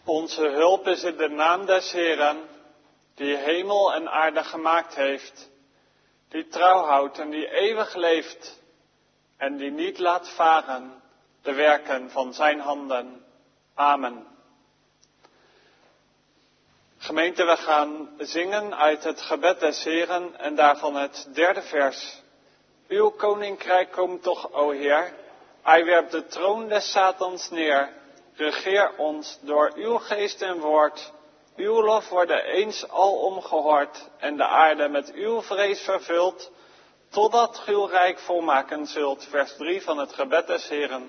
Onze hulp is in de naam des Heeren, die hemel en aarde gemaakt heeft, die trouw houdt en die eeuwig leeft en die niet laat varen de werken van zijn handen. Amen. Gemeente, we gaan zingen uit het gebed des Heeren en daarvan het 3e vers. Uw koninkrijk komt toch, o Heer. Hij werpt de troon des Satans neer. Regeer ons door uw geest en woord. Uw lof worden eens alom gehoord en de aarde met uw vrees vervuld, totdat ge uw rijk volmaken zult. Vers 3 van het gebed des Heeren.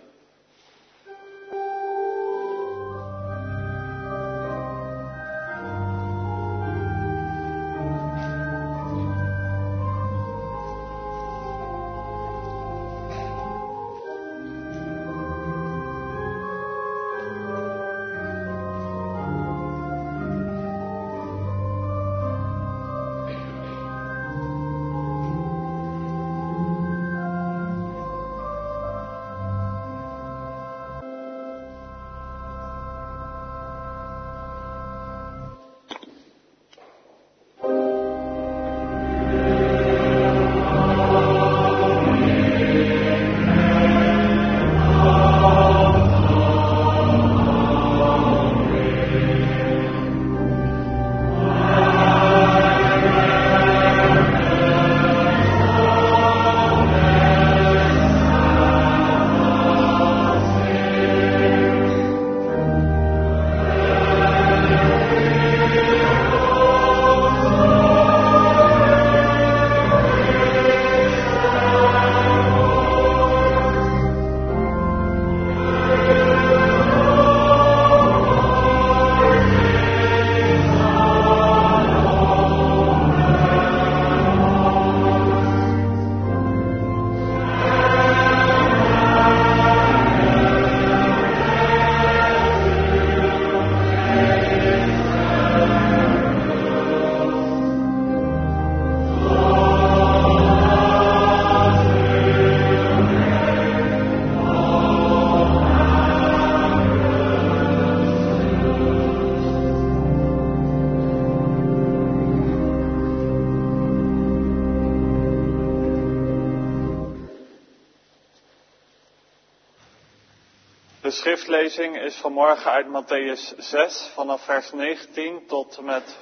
De schriftlezing is vanmorgen uit Mattheüs 6 vanaf vers 19 tot en met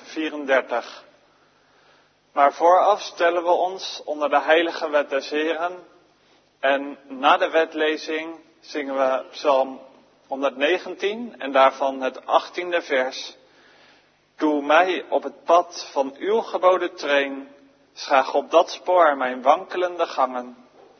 34. Maar vooraf stellen we ons onder de heilige wet des Heren en na de wetlezing zingen we Psalm 119 en daarvan het 18e vers. Doe mij op het pad van uw geboden treen, schaag op dat spoor mijn wankelende gangen.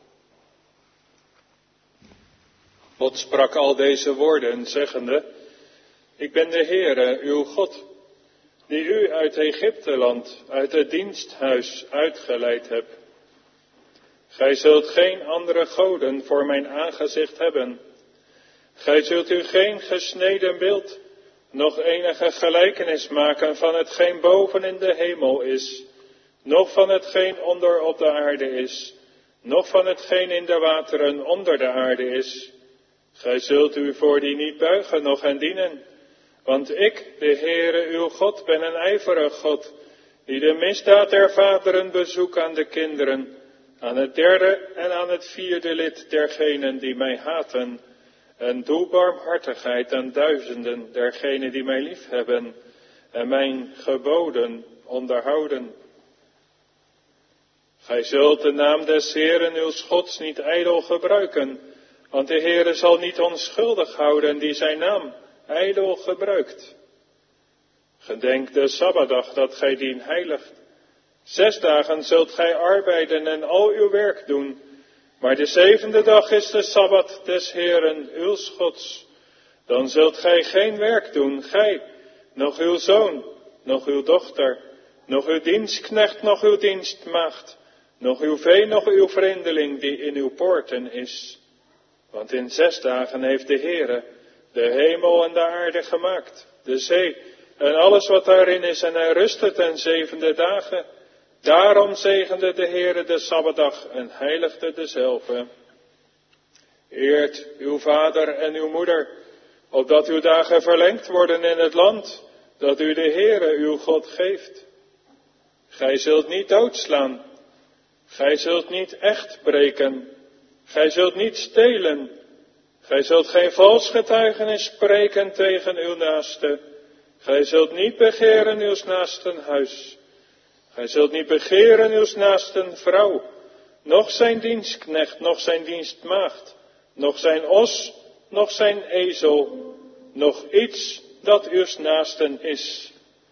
God sprak al deze woorden, zeggende, ik ben de Heere, uw God, die u uit Egypteland, uit het diensthuis uitgeleid heb. Gij zult geen andere goden voor mijn aangezicht hebben. Gij zult u geen gesneden beeld, nog enige gelijkenis maken van hetgeen boven in de hemel is, noch van hetgeen onder op de aarde is, noch van hetgeen in de wateren onder de aarde is. Gij zult u voor die niet buigen, noch hen dienen. Want ik, de Heere uw God, ben een ijverig God, die de misdaad der vaderen bezoekt aan de kinderen, aan het 3e en aan het 4e lid dergenen die mij haten, en doe barmhartigheid aan duizenden dergenen die mij liefhebben, en mijn geboden onderhouden. Gij zult de naam des Heeren uw Gods niet ijdel gebruiken, want de Heere zal niet onschuldig houden die zijn naam ijdel gebruikt. Gedenk de Sabbatdag dat gij dien heiligt. 6 dagen zult gij arbeiden en al uw werk doen, maar de 7e dag is de Sabbat des Heeren uw Gods. Dan zult gij geen werk doen, gij, noch uw zoon, noch uw dochter, noch uw dienstknecht, noch uw dienstmaagd, noch uw vee, noch uw vreemdeling die in uw poorten is. Want in 6 dagen heeft de Heere de hemel en de aarde gemaakt, de zee en alles wat daarin is, en hij rustte ten 7e dagen. Daarom zegende de Heere de Sabbatdag en heiligde dezelve. Eert uw vader en uw moeder, opdat uw dagen verlengd worden in het land dat u de Heere uw God geeft. Gij zult niet doodslaan, gij zult niet echt breken, gij zult niet stelen, gij zult geen vals getuigenis spreken tegen uw naaste, gij zult niet begeren uws naasten huis, gij zult niet begeren uws naasten vrouw, noch zijn dienstknecht, noch zijn dienstmaagd, noch zijn os, noch zijn ezel, noch iets dat uws naasten is.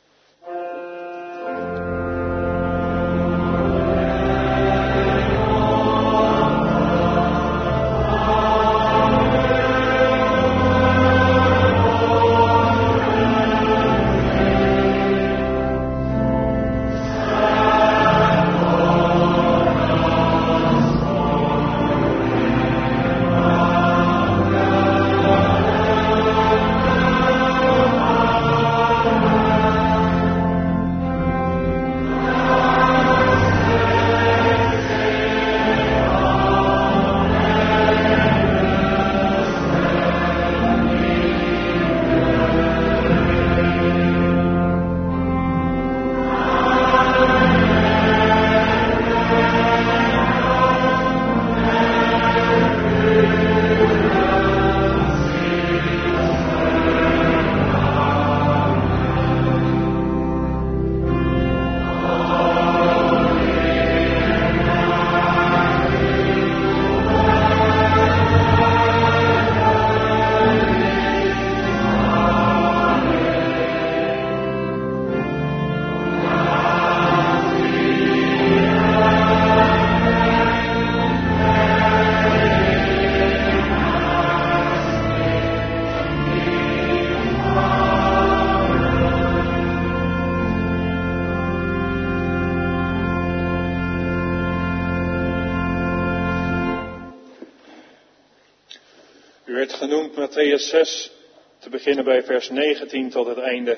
U werd genoemd Mattheüs 6, te beginnen bij vers 19 tot het einde.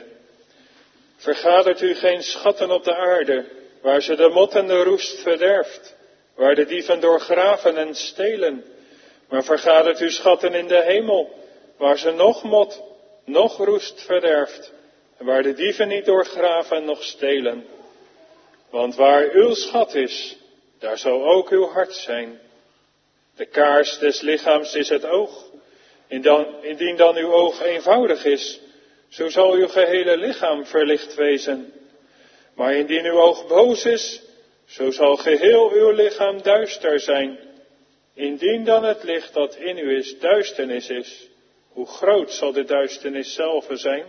Vergadert u geen schatten op de aarde, waar ze de mot en de roest verderft, waar de dieven doorgraven en stelen. Maar vergadert u schatten in de hemel, waar ze nog mot, nog roest verderft, en waar de dieven niet doorgraven en nog stelen. Want waar uw schat is, daar zal ook uw hart zijn. De kaars des lichaams is het oog. Indien dan uw oog eenvoudig is, zo zal uw gehele lichaam verlicht wezen. Maar indien uw oog boos is, zo zal geheel uw lichaam duister zijn. Indien dan het licht dat in u is duisternis is, hoe groot zal de duisternis zelf zijn?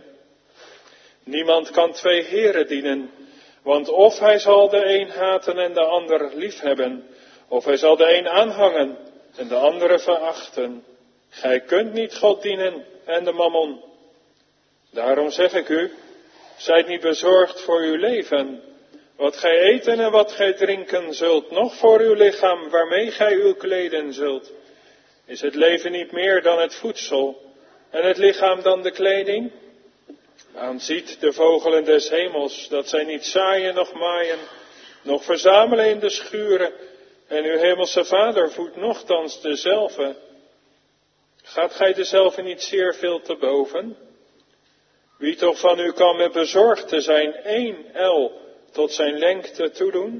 Niemand kan twee heren dienen, want of hij zal de een haten en de ander liefhebben, of hij zal de een aanhangen en de andere verachten. Gij kunt niet God dienen en de mammon. Daarom zeg ik u, zijt niet bezorgd voor uw leven, wat gij eten en wat gij drinken zult, noch voor uw lichaam, waarmee gij uw kleden zult. Is het leven niet meer dan het voedsel, en het lichaam dan de kleding? Aanziet de vogelen des hemels, dat zij niet zaaien, noch maaien, noch verzamelen in de schuren, en uw hemelse Vader voedt nochtans dezelve. Gaat gij dezelve niet zeer veel te boven? Wie toch van u kan met bezorgd te zijn 1 el tot zijn lengte toedoen?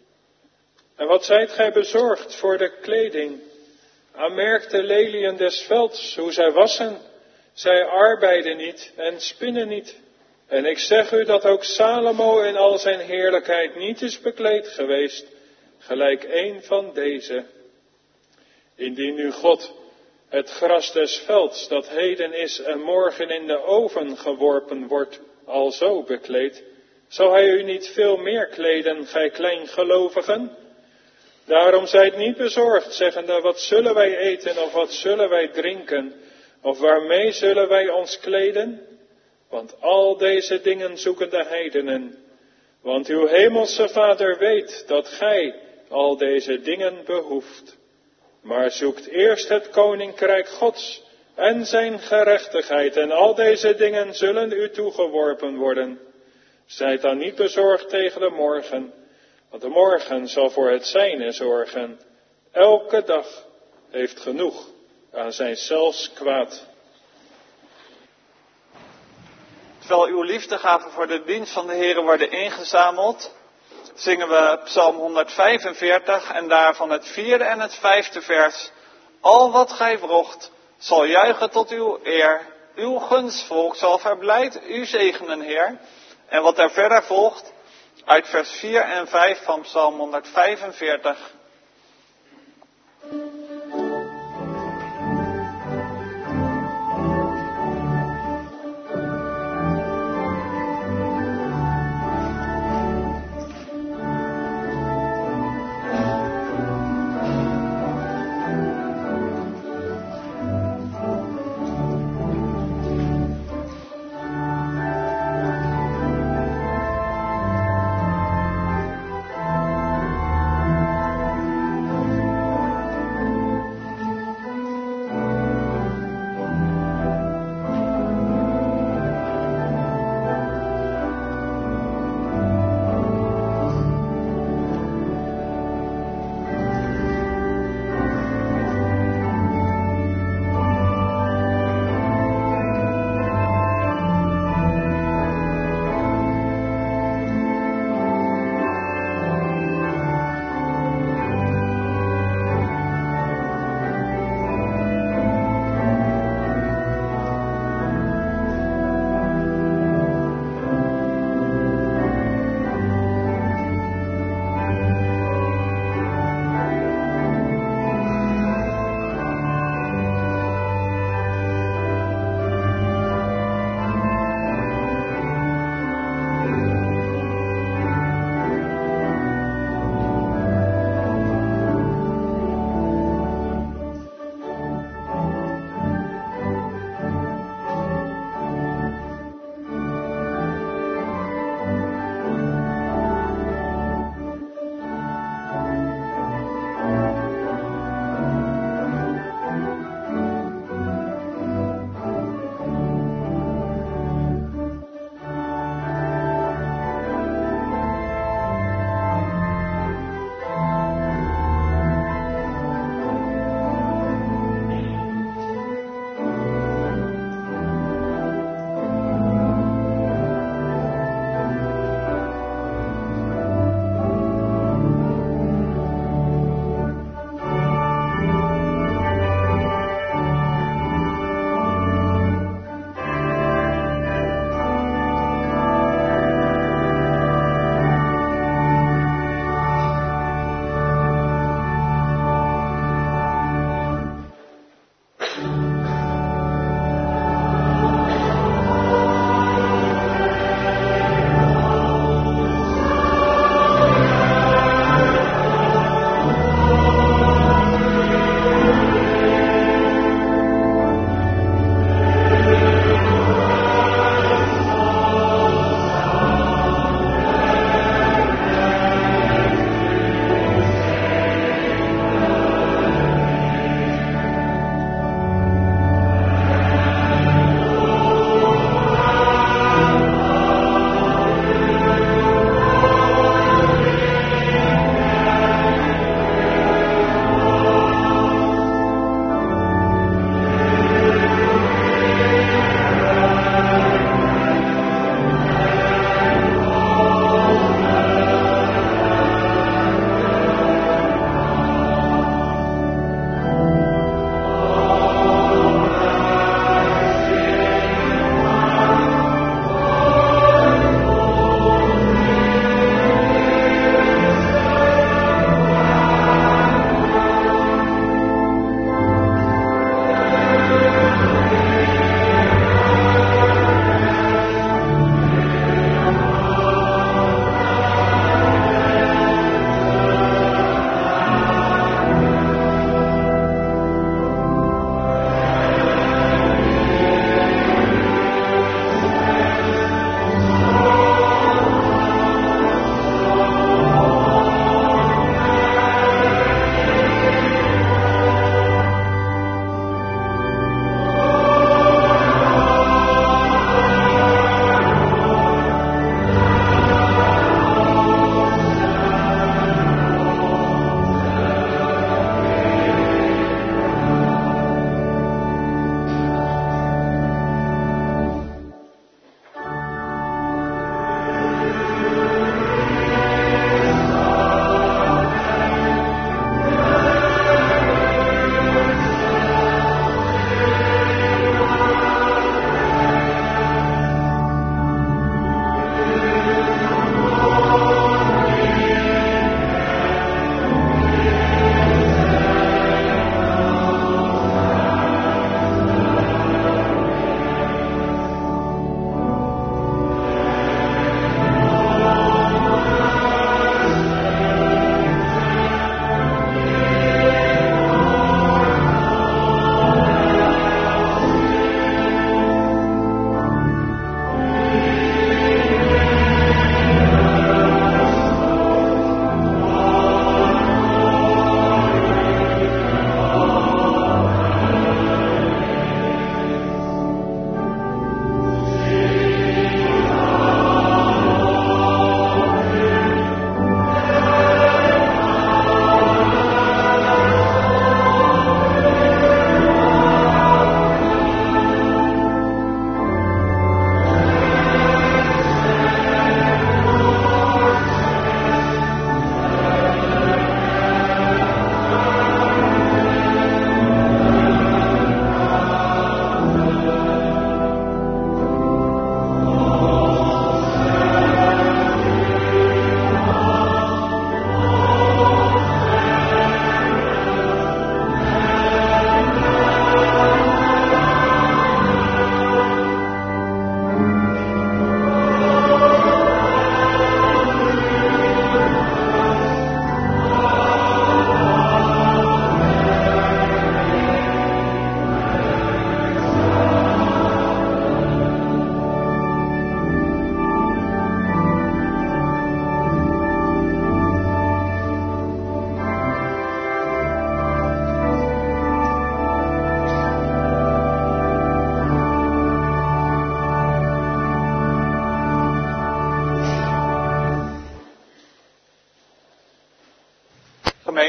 En wat zijt gij bezorgd voor de kleding? Aanmerk de leliën des velds, hoe zij wassen. Zij arbeiden niet en spinnen niet. En ik zeg u dat ook Salomo in al zijn heerlijkheid niet is bekleed geweest, gelijk een van deze. Indien nu God het gras des velds, dat heden is en morgen in de oven geworpen wordt, alzo bekleed, zal hij u niet veel meer kleden, gij kleingelovigen? Daarom zijt niet bezorgd, zeggende, wat zullen wij eten of wat zullen wij drinken, of waarmee zullen wij ons kleden? Want al deze dingen zoeken de heidenen. Want uw hemelse Vader weet dat gij al deze dingen behoeft. Maar zoekt eerst het koninkrijk Gods en zijn gerechtigheid, en al deze dingen zullen u toegeworpen worden. Zijt dan niet bezorgd tegen de morgen, want de morgen zal voor het zijne zorgen. Elke dag heeft genoeg aan zijn zelfs kwaad. Terwijl uw liefdegaven voor de dienst van de Heere worden ingezameld, zingen we Psalm 145 en daarvan het 4e en het 5e vers. Al wat gij wrocht, zal juichen tot uw eer. Uw gunstvolk zal verblijd u zegenen, Heer. En wat er verder volgt, uit vers 4 en 5 van Psalm 145.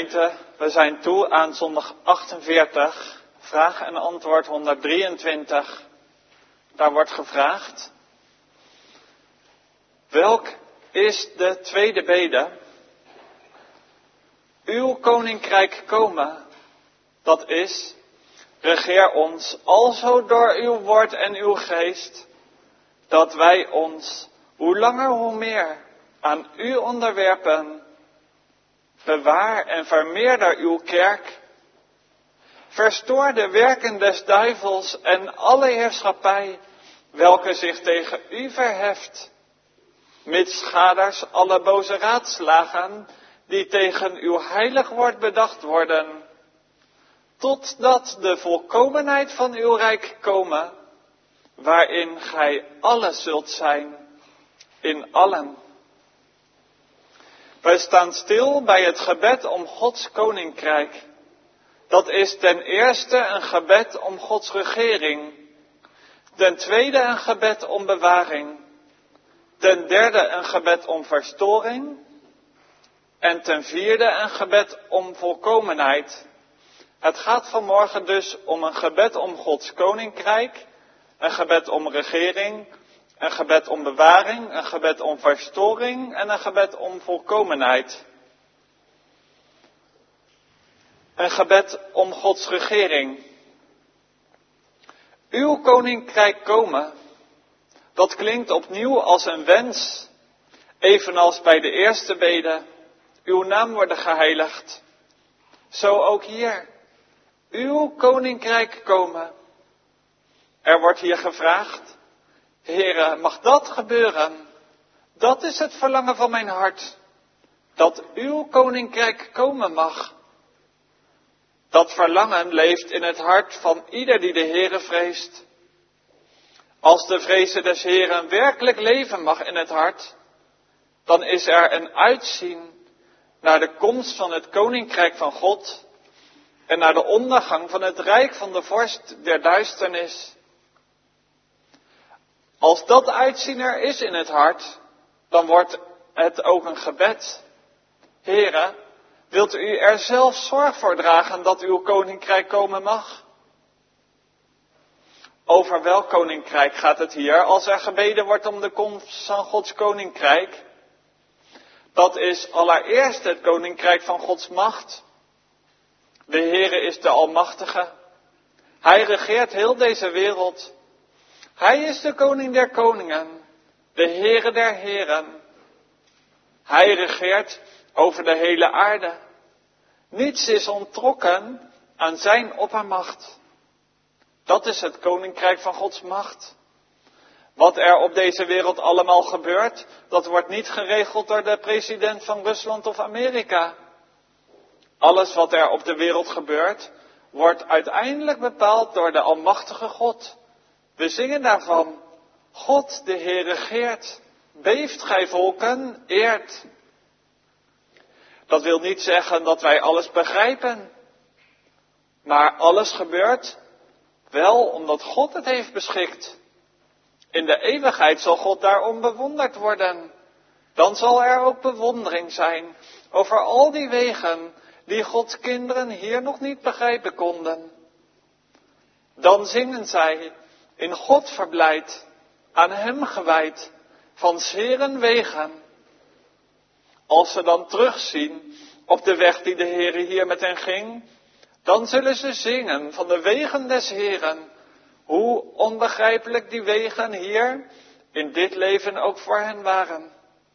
Gemeente, we zijn toe aan zondag 48, vraag en antwoord 123. Daar wordt gevraagd: welk is de tweede bede? Uw koninkrijk komen, dat is, regeer ons alzo door uw woord en uw geest, dat wij ons, hoe langer hoe meer, aan u onderwerpen. Bewaar en vermeerder uw kerk. Verstoor de werken des duivels en alle heerschappij, welke zich tegen u verheft. Misschaders alle boze raadslagen, die tegen uw heilig woord bedacht worden. Totdat de volkomenheid van uw rijk komen, waarin gij alles zult zijn, in allen. Wij staan stil bij het gebed om Gods koninkrijk. Dat is ten eerste een gebed om Gods regering. Ten tweede een gebed om bewaring. Ten derde een gebed om verstoring. En ten vierde een gebed om volkomenheid. Het gaat vanmorgen dus om een gebed om Gods koninkrijk, een gebed om regering, een gebed om bewaring, een gebed om verstoring en een gebed om volkomenheid. Een gebed om Gods regering. Uw koninkrijk komen, dat klinkt opnieuw als een wens, evenals bij de eerste bede. Uw naam worden geheiligd. Zo ook hier. Uw koninkrijk komen. Er wordt hier gevraagd: Heere, mag dat gebeuren? Dat is het verlangen van mijn hart. Dat uw koninkrijk komen mag. Dat verlangen leeft in het hart van ieder die de Heere vreest. Als de vrezen des Heeren werkelijk leven mag in het hart, dan is er een uitzien naar de komst van het koninkrijk van God en naar de ondergang van het rijk van de vorst der duisternis. Als dat uitzien er is in het hart, dan wordt het ook een gebed. Heere, wilt u er zelf zorg voor dragen dat uw koninkrijk komen mag? Over welk koninkrijk gaat het hier als er gebeden wordt om de komst van Gods koninkrijk? Dat is allereerst het koninkrijk van Gods macht. De Heere is de Almachtige. Hij regeert heel deze wereld. Hij is de koning der koningen, de Heere der heren. Hij regeert over de hele aarde. Niets is onttrokken aan zijn oppermacht. Dat is het koninkrijk van Gods macht. Wat er op deze wereld allemaal gebeurt, dat wordt niet geregeld door de president van Rusland of Amerika. Alles wat er op de wereld gebeurt, wordt uiteindelijk bepaald door de Almachtige God. We zingen daarvan: God, de Heer regeert, beeft gij volken, eert. Dat wil niet zeggen dat wij alles begrijpen. Maar alles gebeurt wel omdat God het heeft beschikt. In de eeuwigheid zal God daarom bewonderd worden. Dan zal er ook bewondering zijn over al die wegen die Gods kinderen hier nog niet begrijpen konden. Dan zingen zij: in God verblijd, aan hem gewijd, van 's Heeren wegen. Als ze dan terugzien op de weg die de Heere hier met hen ging, dan zullen ze zingen van de wegen des Heeren, hoe onbegrijpelijk die wegen hier in dit leven ook voor hen waren.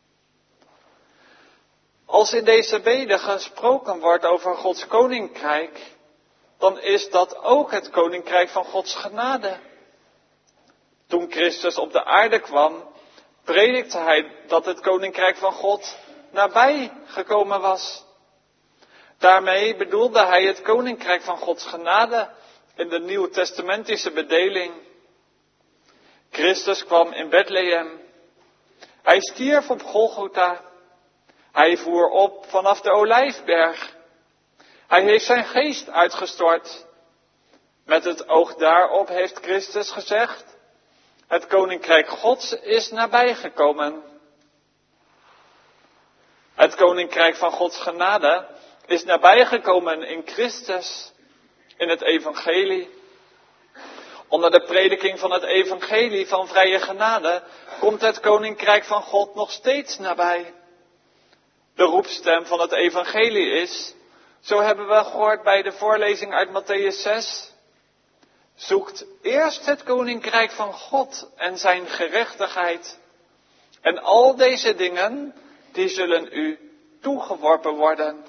Als in deze bede gesproken wordt over Gods koninkrijk, dan is dat ook het koninkrijk van Gods genade. Toen Christus op de aarde kwam, predikte hij dat het koninkrijk van God nabij gekomen was. Daarmee bedoelde hij het koninkrijk van Gods genade in de nieuwtestamentische bedeling. Christus kwam in Bethlehem. Hij stierf op Golgotha. Hij voer op vanaf de Olijfberg. Hij heeft zijn geest uitgestort. Met het oog daarop heeft Christus gezegd: het koninkrijk Gods is nabijgekomen. Het koninkrijk van Gods genade is nabijgekomen in Christus, in het evangelie. Onder de prediking van het evangelie van vrije genade komt het koninkrijk van God nog steeds nabij. De roepstem van het evangelie is, zo hebben we gehoord bij de voorlezing uit Mattheüs 6, zoekt eerst het koninkrijk van God en zijn gerechtigheid. En al deze dingen, die zullen u toegeworpen worden.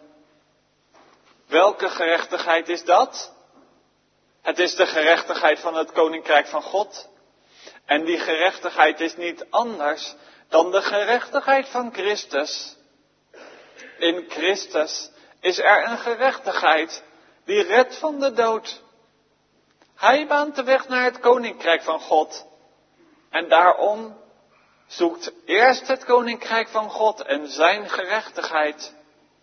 Welke gerechtigheid is dat? Het is de gerechtigheid van het koninkrijk van God. En die gerechtigheid is niet anders dan de gerechtigheid van Christus. In Christus is er een gerechtigheid die redt van de dood. Hij baant de weg naar het koninkrijk van God. En daarom zoekt eerst het koninkrijk van God en zijn gerechtigheid.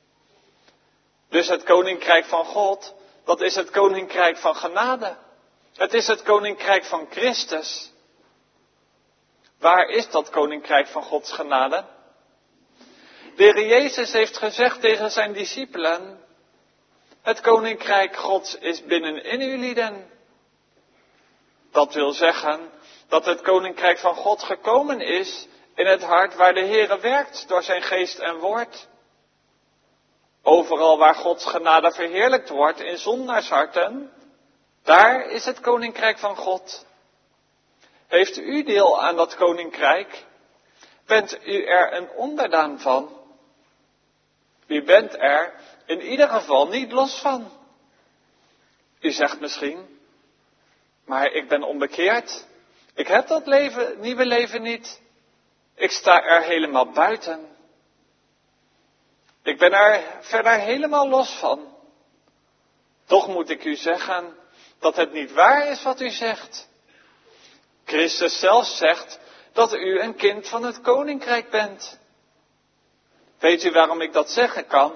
Dus het koninkrijk van God, dat is het koninkrijk van genade. Het is het koninkrijk van Christus. Waar is dat koninkrijk van Gods genade? De Heer Jezus heeft gezegd tegen zijn discipelen, het koninkrijk Gods is binnenin u lieden. Dat wil zeggen dat het koninkrijk van God gekomen is in het hart waar de Heere werkt door zijn geest en woord. Overal waar Gods genade verheerlijkt wordt in zondaarsharten, daar is het koninkrijk van God. Heeft u deel aan dat koninkrijk? Bent u er een onderdaan van? U bent er in ieder geval niet los van. U zegt misschien, maar ik ben onbekeerd. Ik heb dat nieuwe leven niet. Ik sta er helemaal buiten. Ik ben er verder helemaal los van. Toch moet ik u zeggen dat het niet waar is wat u zegt. Christus zelf zegt dat u een kind van het koninkrijk bent. Weet u waarom ik dat zeggen kan?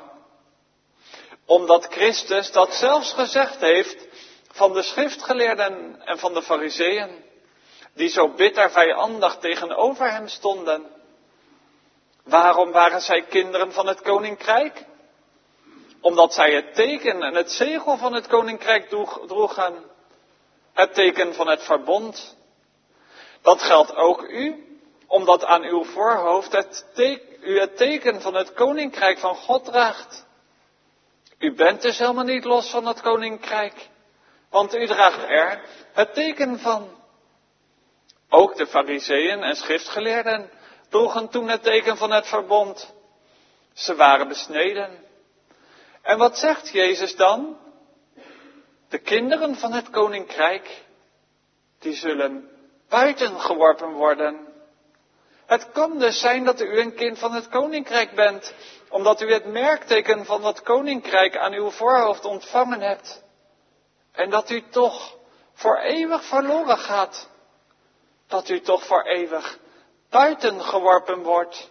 Omdat Christus dat zelfs gezegd heeft van de schriftgeleerden en van de farizeeën, die zo bitter vijandig tegenover hem stonden. Waarom waren zij kinderen van het koninkrijk? Omdat zij het teken en het zegel van het koninkrijk droegen. Het teken van het verbond. Dat geldt ook u, omdat aan uw voorhoofd u het teken van het koninkrijk van God draagt. U bent dus helemaal niet los van dat koninkrijk, want u draagt er het teken van. Ook de farizeeën en schriftgeleerden droegen toen het teken van het verbond. Ze waren besneden. En wat zegt Jezus dan? De kinderen van het koninkrijk, die zullen buiten geworpen worden. Het kan dus zijn dat u een kind van het koninkrijk bent, omdat u het merkteken van dat koninkrijk aan uw voorhoofd ontvangen hebt. En dat u toch voor eeuwig verloren gaat. Dat u toch voor eeuwig buiten geworpen wordt.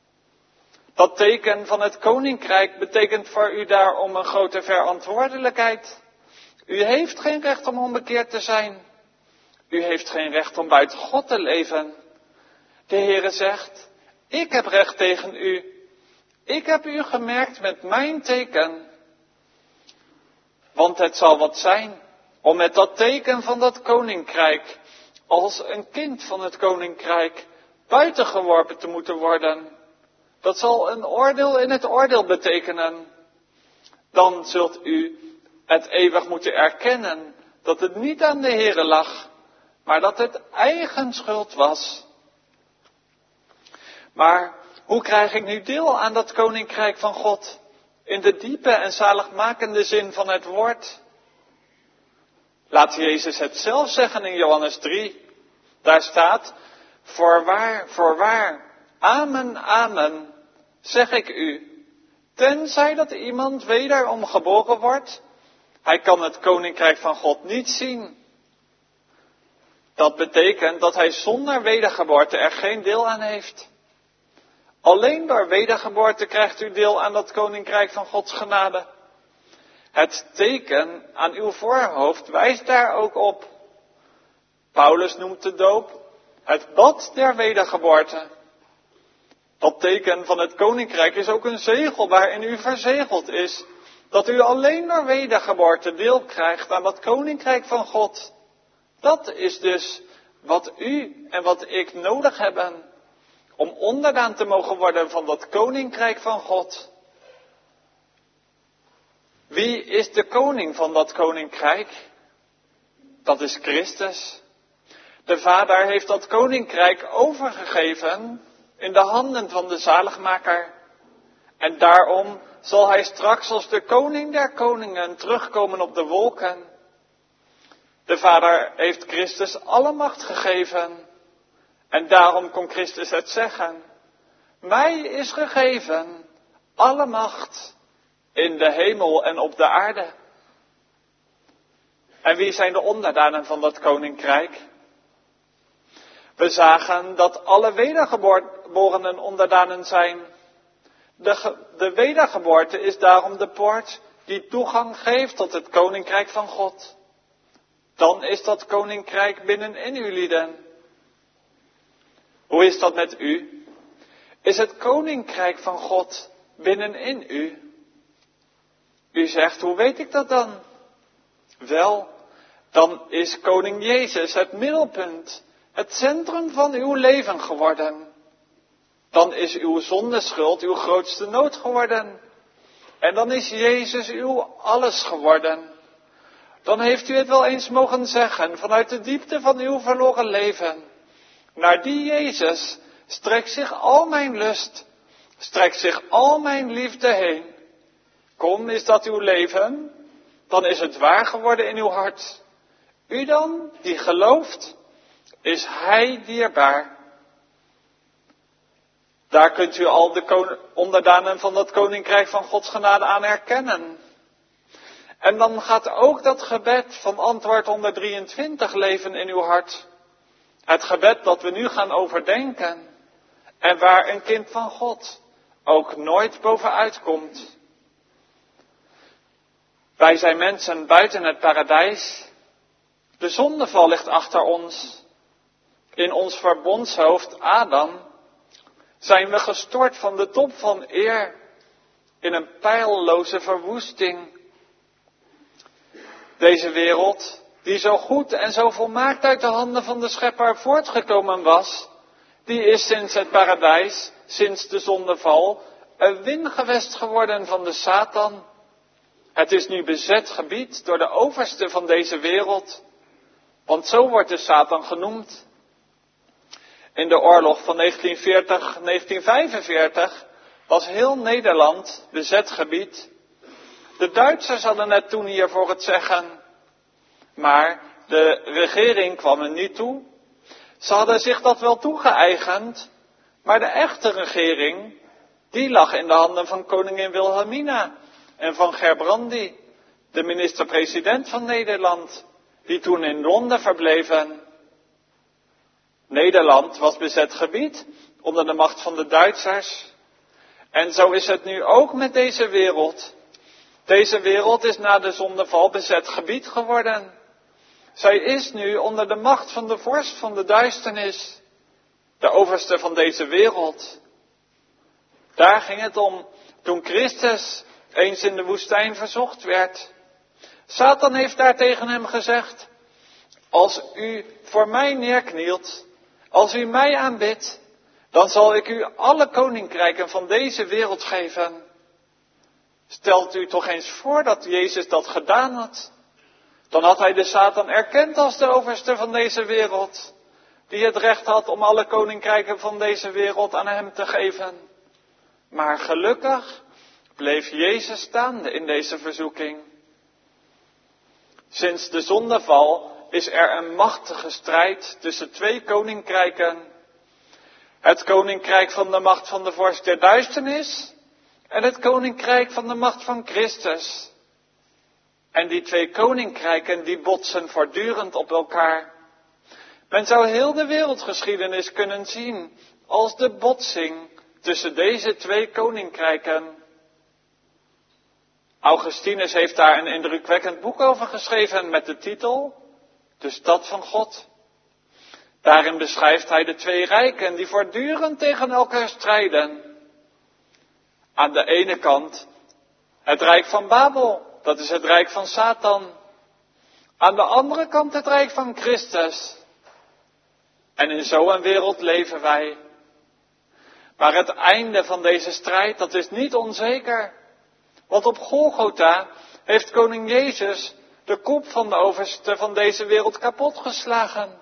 Dat teken van het koninkrijk betekent voor u daarom een grote verantwoordelijkheid. U heeft geen recht om onbekeerd te zijn. U heeft geen recht om buiten God te leven. De Heere zegt, ik heb recht tegen u. Ik heb u gemerkt met mijn teken. Want het zal wat zijn om met dat teken van dat koninkrijk, als een kind van het koninkrijk, buitengeworpen te moeten worden. Dat zal een oordeel in het oordeel betekenen. Dan zult u het eeuwig moeten erkennen dat het niet aan de Heere lag, maar dat het eigen schuld was. Maar hoe krijg ik nu deel aan dat koninkrijk van God, in de diepe en zaligmakende zin van het woord? Laat Jezus het zelf zeggen in Johannes 3. Daar staat, voorwaar, amen, amen, zeg ik u, tenzij dat iemand wederom geboren wordt, hij kan het koninkrijk van God niet zien. Dat betekent dat hij zonder wedergeboorte er geen deel aan heeft. Alleen door wedergeboorte krijgt u deel aan dat koninkrijk van Gods genade. Het teken aan uw voorhoofd wijst daar ook op. Paulus noemt de doop het bad der wedergeboorte. Dat teken van het koninkrijk is ook een zegel waarin u verzegeld is Dat u alleen door wedergeboorte deel krijgt aan dat koninkrijk van God. Dat is dus wat u en wat ik nodig hebben om onderdaan te mogen worden van dat koninkrijk van God. Wie is de koning van dat koninkrijk? Dat is Christus. De Vader heeft dat koninkrijk overgegeven in de handen van de zaligmaker. En daarom zal hij straks als de koning der koningen terugkomen op de wolken. De Vader heeft Christus alle macht gegeven. En daarom kon Christus het zeggen. Mij is gegeven alle macht in de hemel en op de aarde. En wie zijn de onderdanen van dat koninkrijk? We zagen dat alle wedergeborenen onderdanen zijn. De wedergeboorte is daarom de poort die toegang geeft tot het koninkrijk van God. Dan is dat koninkrijk binnenin u lieden. Hoe is dat met u? Is het koninkrijk van God binnenin u? U zegt, hoe weet ik dat dan? Wel, dan is koning Jezus het middelpunt, het centrum van uw leven geworden. Dan is uw zondeschuld uw grootste nood geworden. En dan is Jezus uw alles geworden. Dan heeft u het wel eens mogen zeggen vanuit de diepte van uw verloren leven. Naar die Jezus strekt zich al mijn lust, strekt zich al mijn liefde heen. Kom, is dat uw leven? Dan is het waar geworden in uw hart. U dan, die gelooft, is Hij dierbaar. Daar kunt u al de onderdanen van dat koninkrijk van Gods genade aan herkennen. En dan gaat ook dat gebed van antwoord 123 leven in uw hart. Het gebed dat we nu gaan overdenken. En waar een kind van God ook nooit bovenuit komt. Wij zijn mensen buiten het paradijs. De zondeval ligt achter ons. In ons verbondshoofd Adam zijn we gestort van de top van eer in een pijlloze verwoesting. Deze wereld, die zo goed en zo volmaakt uit de handen van de Schepper voortgekomen was, die is sinds het paradijs, sinds de zondeval, een wingewest geworden van de Satan. Het is nu bezet gebied door de overste van deze wereld, want zo wordt de Satan genoemd. In de oorlog van 1940-1945 was heel Nederland bezet gebied. De Duitsers hadden het toen hier voor het zeggen. Maar de regering kwam er niet toe. Ze hadden zich dat wel toegeëigend. Maar de echte regering, die lag in de handen van koningin Wilhelmina en van Gerbrandy, de minister-president van Nederland, die toen in Londen verbleven. Nederland was bezet gebied onder de macht van de Duitsers. En zo is het nu ook met deze wereld. Deze wereld is na de zondeval bezet gebied geworden. Zij is nu onder de macht van de vorst van de duisternis, de overste van deze wereld. Daar ging het om toen Christus eens in de woestijn verzocht werd. Satan heeft daar tegen hem gezegd: als u voor mij neerknielt, als u mij aanbidt, dan zal ik u alle koninkrijken van deze wereld geven. Stelt u toch eens voor dat Jezus dat gedaan had. Dan had hij de Satan erkend als de overste van deze wereld, die het recht had om alle koninkrijken van deze wereld aan hem te geven. Maar gelukkig bleef Jezus staande in deze verzoeking. Sinds de zondeval is er een machtige strijd tussen twee koninkrijken. Het koninkrijk van de macht van de vorst der duisternis en het koninkrijk van de macht van Christus. En die twee koninkrijken die botsen voortdurend op elkaar. Men zou heel de wereldgeschiedenis kunnen zien als de botsing tussen deze twee koninkrijken. Augustinus heeft daar een indrukwekkend boek over geschreven met de titel De Stad van God. Daarin beschrijft hij de twee rijken die voortdurend tegen elkaar strijden. Aan de ene kant Het rijk van Babel, dat is het rijk van Satan. Aan de andere kant het rijk van Christus. En in zo'n wereld leven wij. Maar het einde van deze strijd, dat is niet onzeker. Want op Golgotha heeft koning Jezus de kop van de overste van deze wereld kapotgeslagen.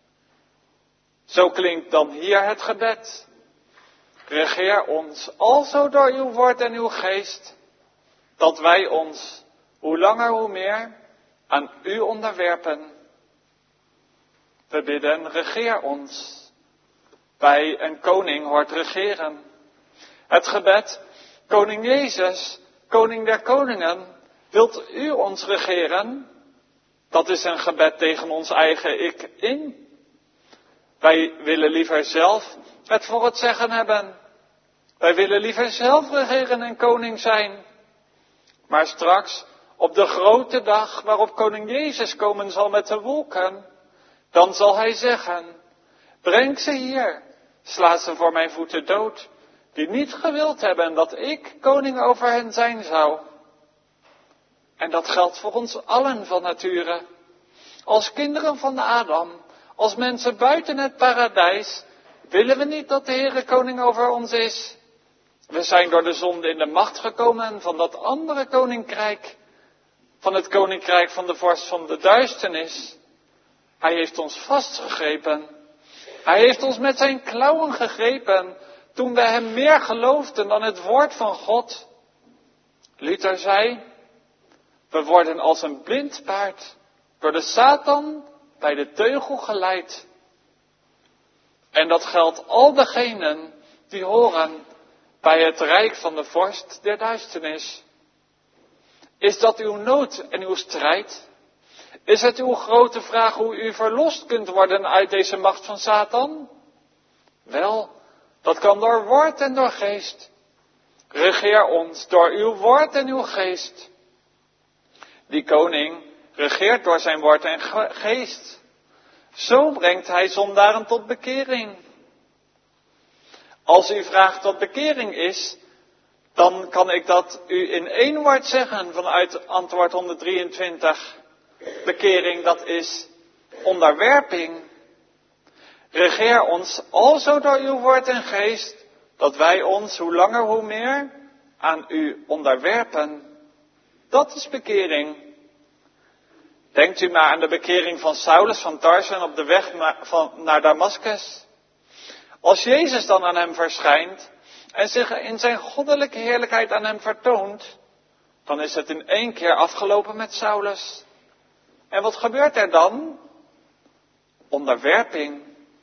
Zo klinkt dan hier het gebed. Regeer ons, alzo door uw woord en uw geest, dat wij ons, hoe langer hoe meer, aan u onderwerpen. We bidden, regeer ons. Bij een koning hoort regeren. Het gebed, koning Jezus, koning der koningen, wilt u ons regeren? Dat is een gebed tegen ons eigen ik in. Wij willen liever zelf het voor het zeggen hebben. Wij willen liever zelf regeren en koning zijn. Maar straks, op de grote dag waarop koning Jezus komen zal met de wolken, dan zal hij zeggen, breng ze hier, sla ze voor mijn voeten dood, die niet gewild hebben dat ik koning over hen zijn zou. En dat geldt voor ons allen van nature. Als kinderen van Adam, als mensen buiten het paradijs, willen we niet dat de Heere koning over ons is. We zijn door de zonde in de macht gekomen van dat andere koninkrijk, van het koninkrijk van de vorst van de duisternis. Hij heeft ons vastgegrepen. Hij heeft ons met zijn klauwen gegrepen, toen we hem meer geloofden dan het woord van God. Luther zei, we worden als een blind paard door de Satan bij de teugel geleid. En dat geldt al degenen die horen bij het rijk van de vorst der duisternis. Is dat uw nood en uw strijd? Is het uw grote vraag hoe u verlost kunt worden uit deze macht van Satan? Wel, dat kan door woord en door geest. Regeer ons door uw woord en uw geest. Die koning regeert door zijn woord en geest. Zo brengt hij zondaren tot bekering. Als u vraagt wat bekering is, dan kan ik dat u in één woord zeggen vanuit antwoord 123. Bekering, dat is onderwerping. Regeer ons alzo door uw woord en geest, dat wij ons hoe langer hoe meer aan u onderwerpen. Dat is bekering. Denkt u maar aan de bekering van Saulus van Tarsen op de weg naar Damascus. Als Jezus dan aan hem verschijnt en zich in zijn goddelijke heerlijkheid aan hem vertoont, dan is het in één keer afgelopen met Saulus. En wat gebeurt er dan? Onderwerping.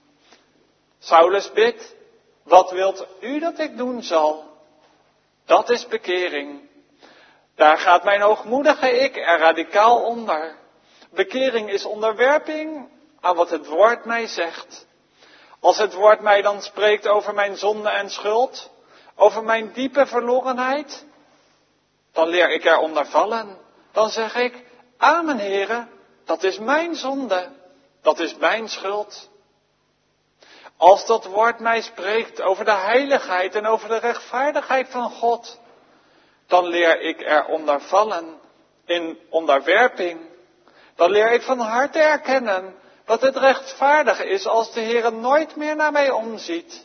Saulus bidt, wat wilt u dat ik doen zal? Dat is bekering. Daar gaat mijn hoogmoedige ik er radicaal onder. Bekering is onderwerping aan wat het woord mij zegt. Als het woord mij dan spreekt over mijn zonde en schuld, over mijn diepe verlorenheid, dan leer ik eronder vallen. Dan zeg ik, amen Heere, dat is mijn zonde, dat is mijn schuld. Als dat woord mij spreekt over de heiligheid en over de rechtvaardigheid van God, dan leer ik eronder vallen in onderwerping. Dan leer ik van harte erkennen dat het rechtvaardig is als de Heere nooit meer naar mij omziet.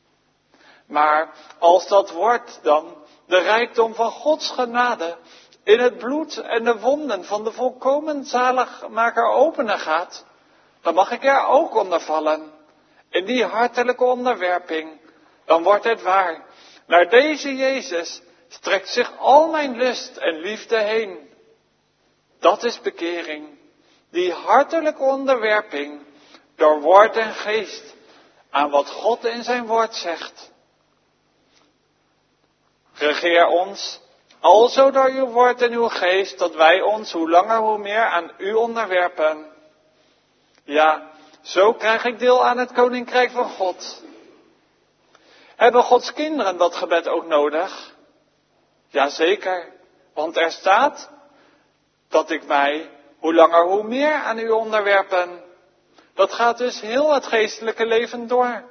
Maar als dat woord dan de rijkdom van Gods genade in het bloed en de wonden van de volkomen zaligmaker openen gaat, dan mag ik er ook onder vallen. In die hartelijke onderwerping, dan wordt het waar. Naar deze Jezus strekt zich al mijn lust en liefde heen. Dat is bekering. Die hartelijke onderwerping door woord en geest aan wat God in zijn woord zegt. Regeer ons, alzo door uw woord en uw geest, dat wij ons hoe langer hoe meer aan u onderwerpen. Ja, zo krijg ik deel aan het koninkrijk van God. Hebben Gods kinderen dat gebed ook nodig? Jazeker, want er staat dat ik mij hoe langer hoe meer aan u onderwerpen. Dat gaat dus heel het geestelijke leven door.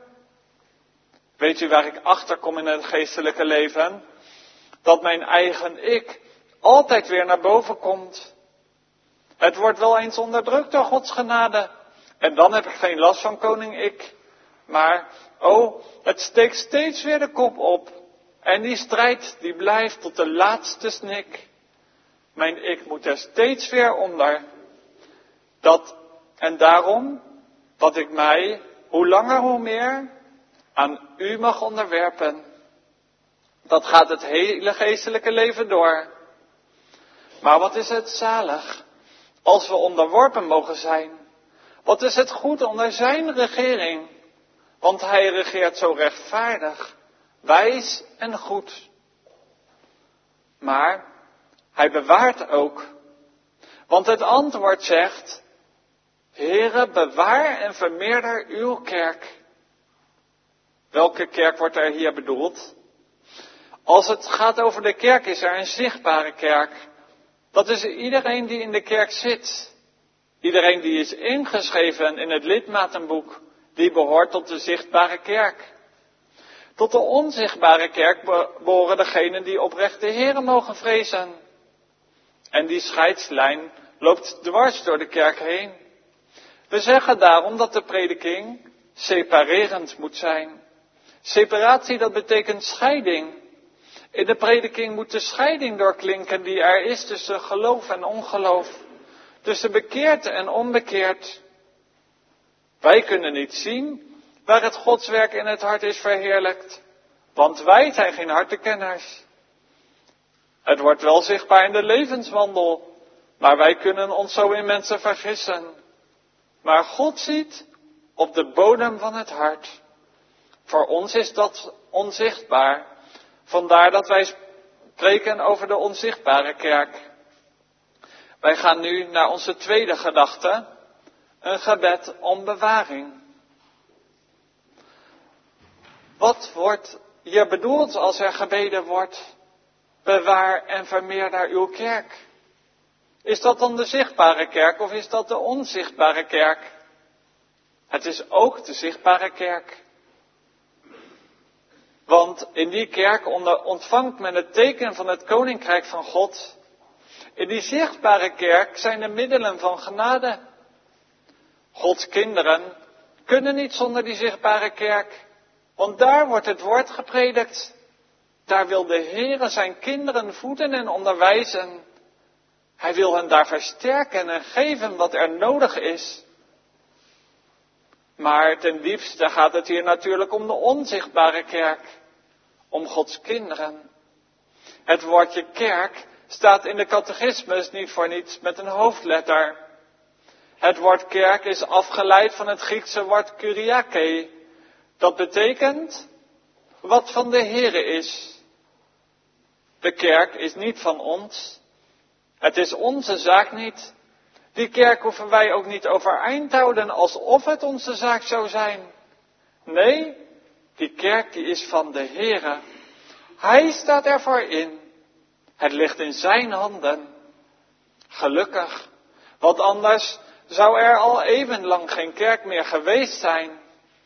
Weet u waar ik achter kom in het geestelijke leven? Dat mijn eigen ik altijd weer naar boven komt. Het wordt wel eens onderdrukt door Gods genade. En dan heb ik geen last van koning ik. Maar, het steekt steeds weer de kop op. En die strijd, die blijft tot de laatste snik. Mijn ik moet er steeds weer onder. En daarom, dat ik mij, hoe langer hoe meer, aan u mag onderwerpen. Dat gaat het hele geestelijke leven door. Maar wat is het zalig, als we onderworpen mogen zijn. Wat is het goed onder zijn regering. Want hij regeert zo rechtvaardig, wijs en goed. Maar hij bewaart ook. Want het antwoord zegt, Heere, bewaar en vermeerder uw kerk. Welke kerk wordt er hier bedoeld? Als het gaat over de kerk is er een zichtbare kerk. Dat is iedereen die in de kerk zit. Iedereen die is ingeschreven in het lidmatenboek, die behoort tot de zichtbare kerk. Tot de onzichtbare kerk behoren degenen die oprecht de Heere mogen vrezen. En die scheidslijn loopt dwars door de kerk heen. We zeggen daarom dat de prediking separerend moet zijn. Separatie, dat betekent scheiding. In de prediking moet de scheiding doorklinken die er is tussen geloof en ongeloof. Tussen bekeerd en onbekeerd. Wij kunnen niet zien waar het godswerk in het hart is verheerlijkt. Want wij zijn geen hartekenners. Het wordt wel zichtbaar in de levenswandel. Maar wij kunnen ons zo in mensen vergissen. Maar God ziet op de bodem van het hart. Voor ons is dat onzichtbaar. Vandaar dat wij spreken over de onzichtbare kerk. Wij gaan nu naar onze tweede gedachte. Een gebed om bewaring. Wat wordt hier bedoeld als er gebeden wordt? Bewaar en vermeerder uw kerk. Is dat dan de zichtbare kerk of is dat de onzichtbare kerk? Het is ook de zichtbare kerk. Want in die kerk ontvangt men het teken van het koninkrijk van God. In die zichtbare kerk zijn de middelen van genade. Gods kinderen kunnen niet zonder die zichtbare kerk. Want daar wordt het woord gepredikt. Daar wil de Heere zijn kinderen voeden en onderwijzen. Hij wil hen daar versterken en geven wat er nodig is. Maar ten diepste gaat het hier natuurlijk om de onzichtbare kerk. Om Gods kinderen. Het woordje kerk staat in de catechismus niet voor niets met een hoofdletter. Het woord kerk is afgeleid van het Griekse woord kuriake. Dat betekent wat van de Heere is. De kerk is niet van ons. Het is onze zaak niet. Die kerk hoeven wij ook niet overeind te houden alsof het onze zaak zou zijn. Nee, die kerk die is van de Heere. Hij staat ervoor in. Het ligt in zijn handen. Gelukkig, want anders zou er al eeuwenlang geen kerk meer geweest zijn.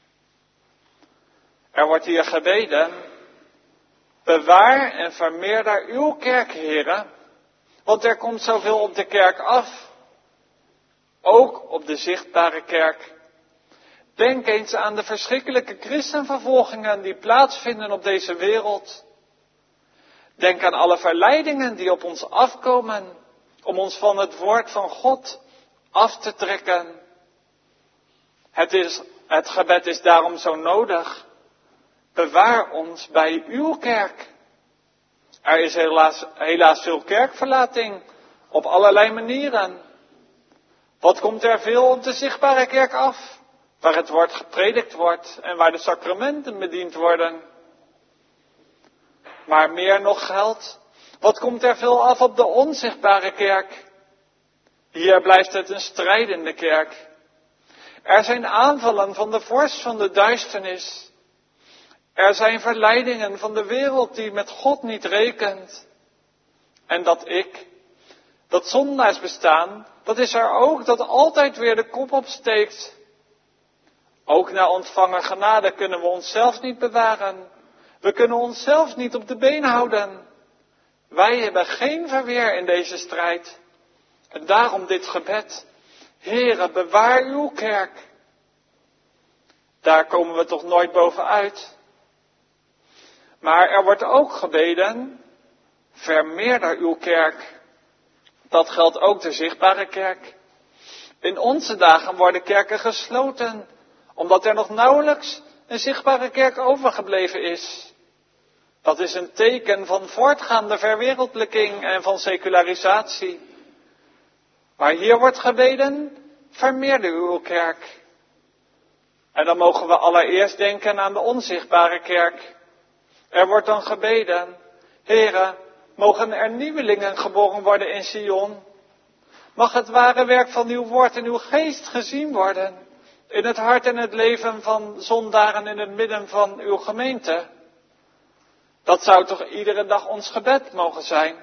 Er wordt hier gebeden, bewaar en vermeerder uw kerk, Heere, want er komt zoveel op de kerk af. Ook op de zichtbare kerk. Denk eens aan de verschrikkelijke christenvervolgingen die plaatsvinden op deze wereld. Denk aan alle verleidingen die op ons afkomen, om ons van het woord van God af te trekken. Het gebed is daarom zo nodig. Bewaar ons bij uw kerk. Er is helaas veel kerkverlating op allerlei manieren. Wat komt er veel op de zichtbare kerk af? Waar het woord gepredikt wordt en waar de sacramenten bediend worden. Maar meer nog geldt, wat komt er veel af op de onzichtbare kerk? Hier blijft het een strijdende kerk. Er zijn aanvallen van de vorst van de duisternis. Er zijn verleidingen van de wereld die met God niet rekent. En dat zondaars bestaan, dat is er ook, dat altijd weer de kop opsteekt. Ook na ontvangen genade kunnen we onszelf niet bewaren. We kunnen onszelf niet op de been houden. Wij hebben geen verweer in deze strijd. En daarom dit gebed. Heere, bewaar uw kerk. Daar komen we toch nooit bovenuit. Maar er wordt ook gebeden, vermeerder uw kerk. Dat geldt ook de zichtbare kerk. In onze dagen worden kerken gesloten, omdat er nog nauwelijks een zichtbare kerk overgebleven is. Dat is een teken van voortgaande verwereldlijking en van secularisatie. Maar hier wordt gebeden, vermeerder uw kerk. En dan mogen we allereerst denken aan de onzichtbare kerk. Er wordt dan gebeden, Heere, mogen er nieuwelingen geboren worden in Sion. Mag het ware werk van uw woord en uw geest gezien worden in het hart en het leven van zondaren in het midden van uw gemeente. Dat zou toch iedere dag ons gebed mogen zijn.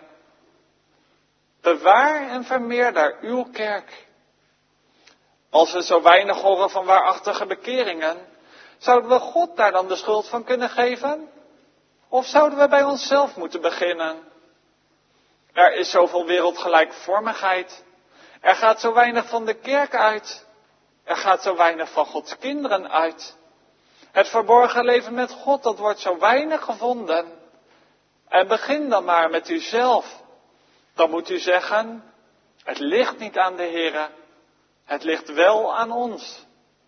Bewaar en vermeerder uw kerk. Als we zo weinig horen van waarachtige bekeringen, zouden we God daar dan de schuld van kunnen geven? Of zouden we bij onszelf moeten beginnen? Er is zoveel wereldgelijkvormigheid. Er gaat zo weinig van de kerk uit. Er gaat zo weinig van Gods kinderen uit. Het verborgen leven met God, dat wordt zo weinig gevonden. En begin dan maar met uzelf. Dan moet u zeggen, het ligt niet aan de Heere. Het ligt wel aan ons.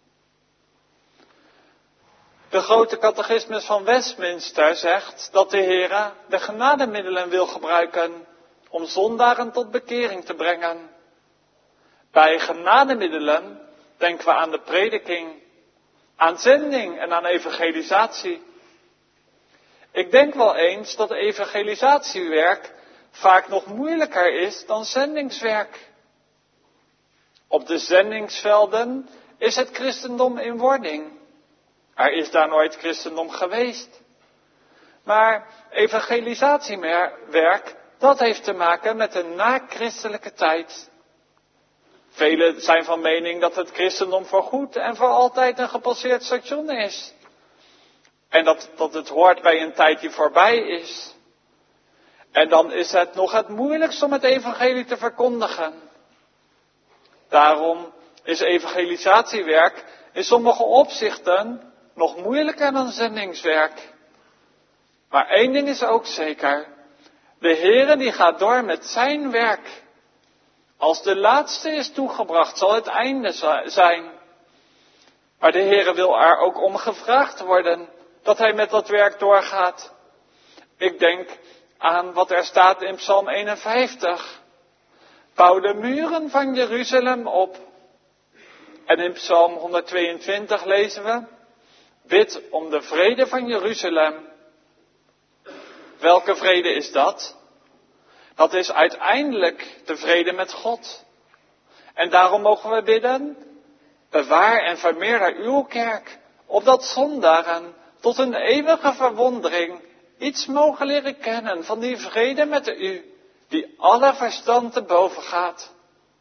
De grote catechismus van Westminster zegt dat de Heere de genademiddelen wil gebruiken om zondaren tot bekering te brengen. Bij genademiddelen denken we aan de prediking, aan zending en aan evangelisatie. Ik denk wel eens dat evangelisatiewerk vaak nog moeilijker is dan zendingswerk. Op de zendingsvelden is het christendom in wording. Er is daar nooit christendom geweest. Maar evangelisatiewerk, dat heeft te maken met een na-christelijke tijd. Velen zijn van mening dat het christendom voorgoed en voor altijd een gepasseerd station is. En dat het hoort bij een tijd die voorbij is. En dan is het nog het moeilijkst om het evangelie te verkondigen. Daarom is evangelisatiewerk in sommige opzichten nog moeilijker dan zendingswerk. Maar één ding is ook zeker. De Heere die gaat door met zijn werk. Als de laatste is toegebracht, zal het einde zijn. Maar de Heere wil er ook om gevraagd worden dat hij met dat werk doorgaat. Ik denk aan wat er staat in Psalm 51. Bouw de muren van Jeruzalem op. En in Psalm 122 lezen we, bid om de vrede van Jeruzalem. Welke vrede is dat? Dat is uiteindelijk de vrede met God. En daarom mogen we bidden, bewaar en vermeerder uw kerk, opdat zondaren tot een eeuwige verwondering iets mogen leren kennen van die vrede met u, die alle verstand te boven gaat.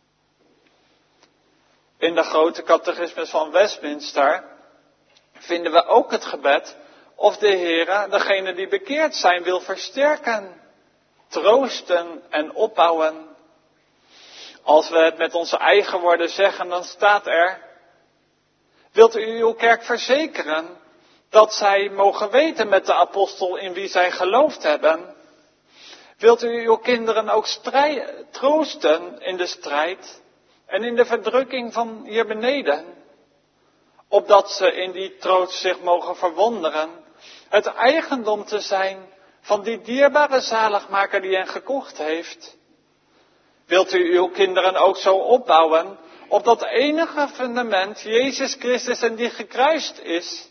In de grote catechismus van Westminster vinden we ook het gebed of de Heere degene die bekeerd zijn wil versterken, troosten en opbouwen. Als we het met onze eigen woorden zeggen, dan staat er, wilt u uw kerk verzekeren dat zij mogen weten met de apostel in wie zij geloofd hebben? Wilt u uw kinderen ook troosten in de strijd en in de verdrukking van hier beneden? Opdat ze in die troost zich mogen verwonderen, het eigendom te zijn van die dierbare zaligmaker die hen gekocht heeft. Wilt u uw kinderen ook zo opbouwen op dat enige fundament, Jezus Christus en die gekruist is?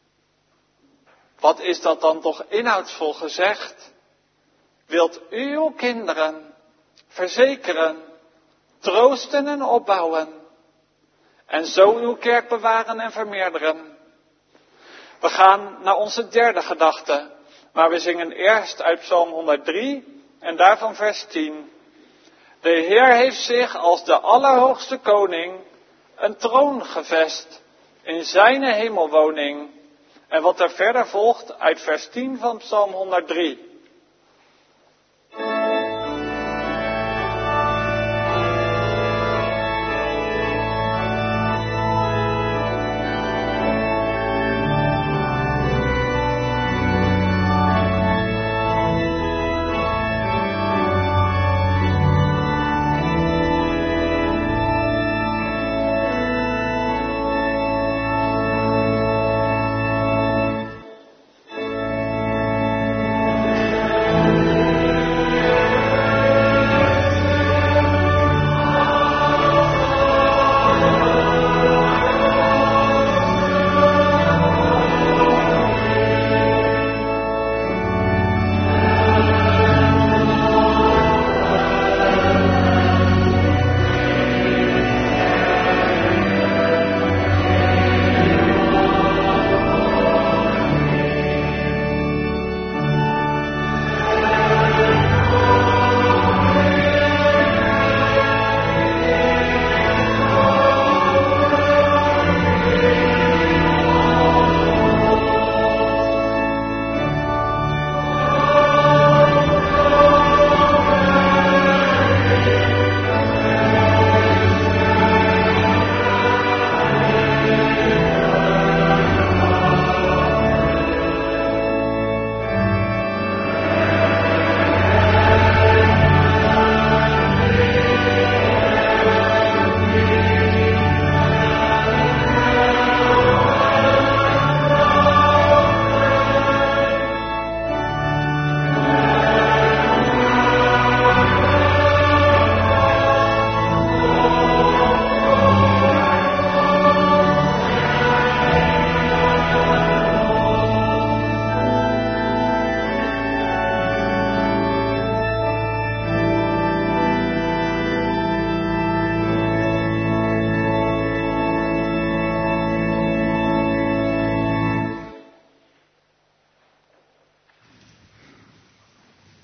Wat is dat dan toch inhoudsvol gezegd? Wilt u uw kinderen verzekeren, troosten en opbouwen en zo uw kerk bewaren en vermeerderen? We gaan naar onze derde gedachte, maar we zingen eerst uit Psalm 103 en daarvan vers 10. De Heer heeft zich als de Allerhoogste Koning een troon gevest in zijn hemelwoning. En wat er verder volgt uit vers 10 van Psalm 103.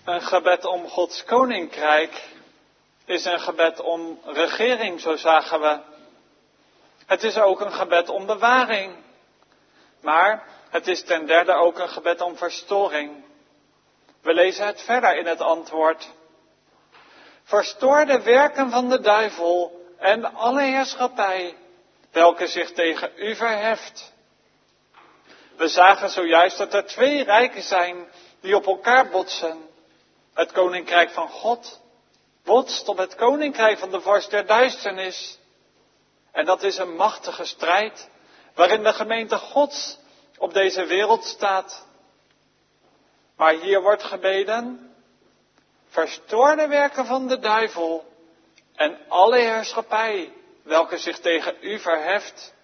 Een gebed om Gods koninkrijk is een gebed om regering, zo zagen we. Het is ook een gebed om bewaring. Maar het is ten derde ook een gebed om verstoring. We lezen het verder in het antwoord. Verstoor de werken van de duivel en alle heerschappij, welke zich tegen u verheft. We zagen zojuist dat er twee rijken zijn die op elkaar botsen. Het koninkrijk van God botst op het koninkrijk van de vorst der duisternis. En dat is een machtige strijd waarin de gemeente Gods op deze wereld staat. Maar hier wordt gebeden, verstoor de werken van de duivel en alle heerschappij welke zich tegen u verheft.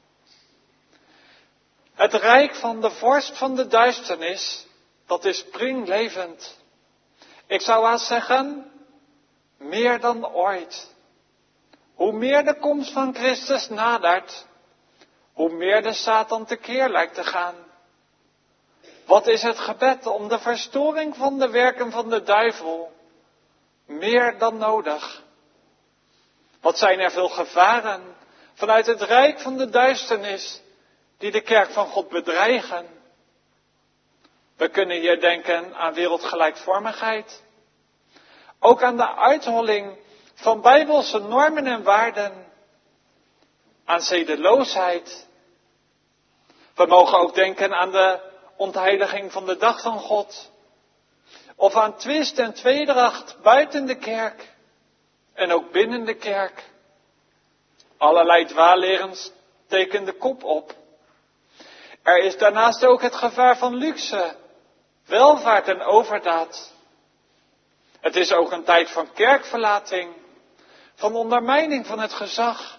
Het rijk van de vorst van de duisternis, dat is springlevend. Ik zou haast zeggen, meer dan ooit. Hoe meer de komst van Christus nadert, hoe meer de Satan tekeer lijkt te gaan. Wat is het gebed om de verstoring van de werken van de duivel? Meer dan nodig. Wat zijn er veel gevaren vanuit het rijk van de duisternis die de kerk van God bedreigen. We kunnen hier denken aan wereldgelijkvormigheid. Ook aan de uitholling van bijbelse normen en waarden. Aan zedeloosheid. We mogen ook denken aan de ontheiliging van de dag van God. Of aan twist en tweedracht buiten de kerk. En ook binnen de kerk. Allerlei dwaallehren steken de kop op. Er is daarnaast ook het gevaar van luxe, welvaart en overdaad. Het is ook een tijd van kerkverlating, van ondermijning van het gezag.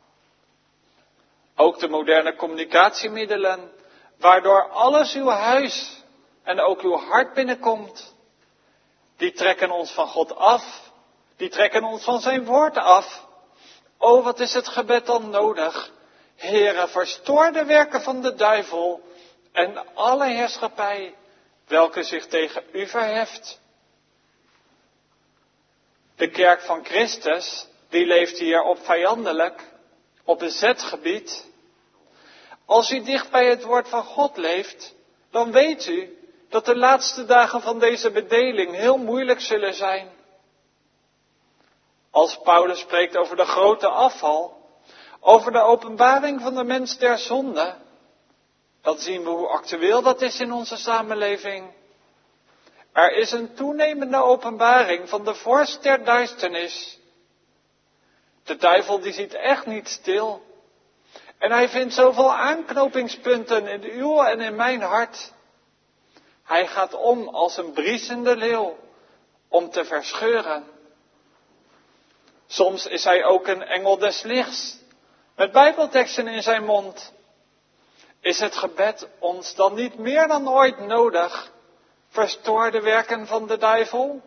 Ook de moderne communicatiemiddelen, waardoor alles uw huis en ook uw hart binnenkomt, die trekken ons van God af, die trekken ons van zijn woord af. O, wat is het gebed dan nodig? Heere, verstoor de werken van de duivel en alle heerschappij welke zich tegen u verheft. De kerk van Christus, die leeft hier op vijandelijk, op bezet gebied. Als u dicht bij het woord van God leeft, dan weet u dat de laatste dagen van deze bedeling heel moeilijk zullen zijn. Als Paulus spreekt over de grote afval, over de openbaring van de mens der zonde, dan zien we hoe actueel dat is in onze samenleving. Er is een toenemende openbaring van de vorst der duisternis. De duivel die ziet echt niet stil. En hij vindt zoveel aanknopingspunten in uw en in mijn hart. Hij gaat om als een briesende leeuw om te verscheuren. Soms is hij ook een engel des lichts, met bijbelteksten in zijn mond. Is het gebed ons dan niet meer dan ooit nodig? Verstoor de werken van de duivel?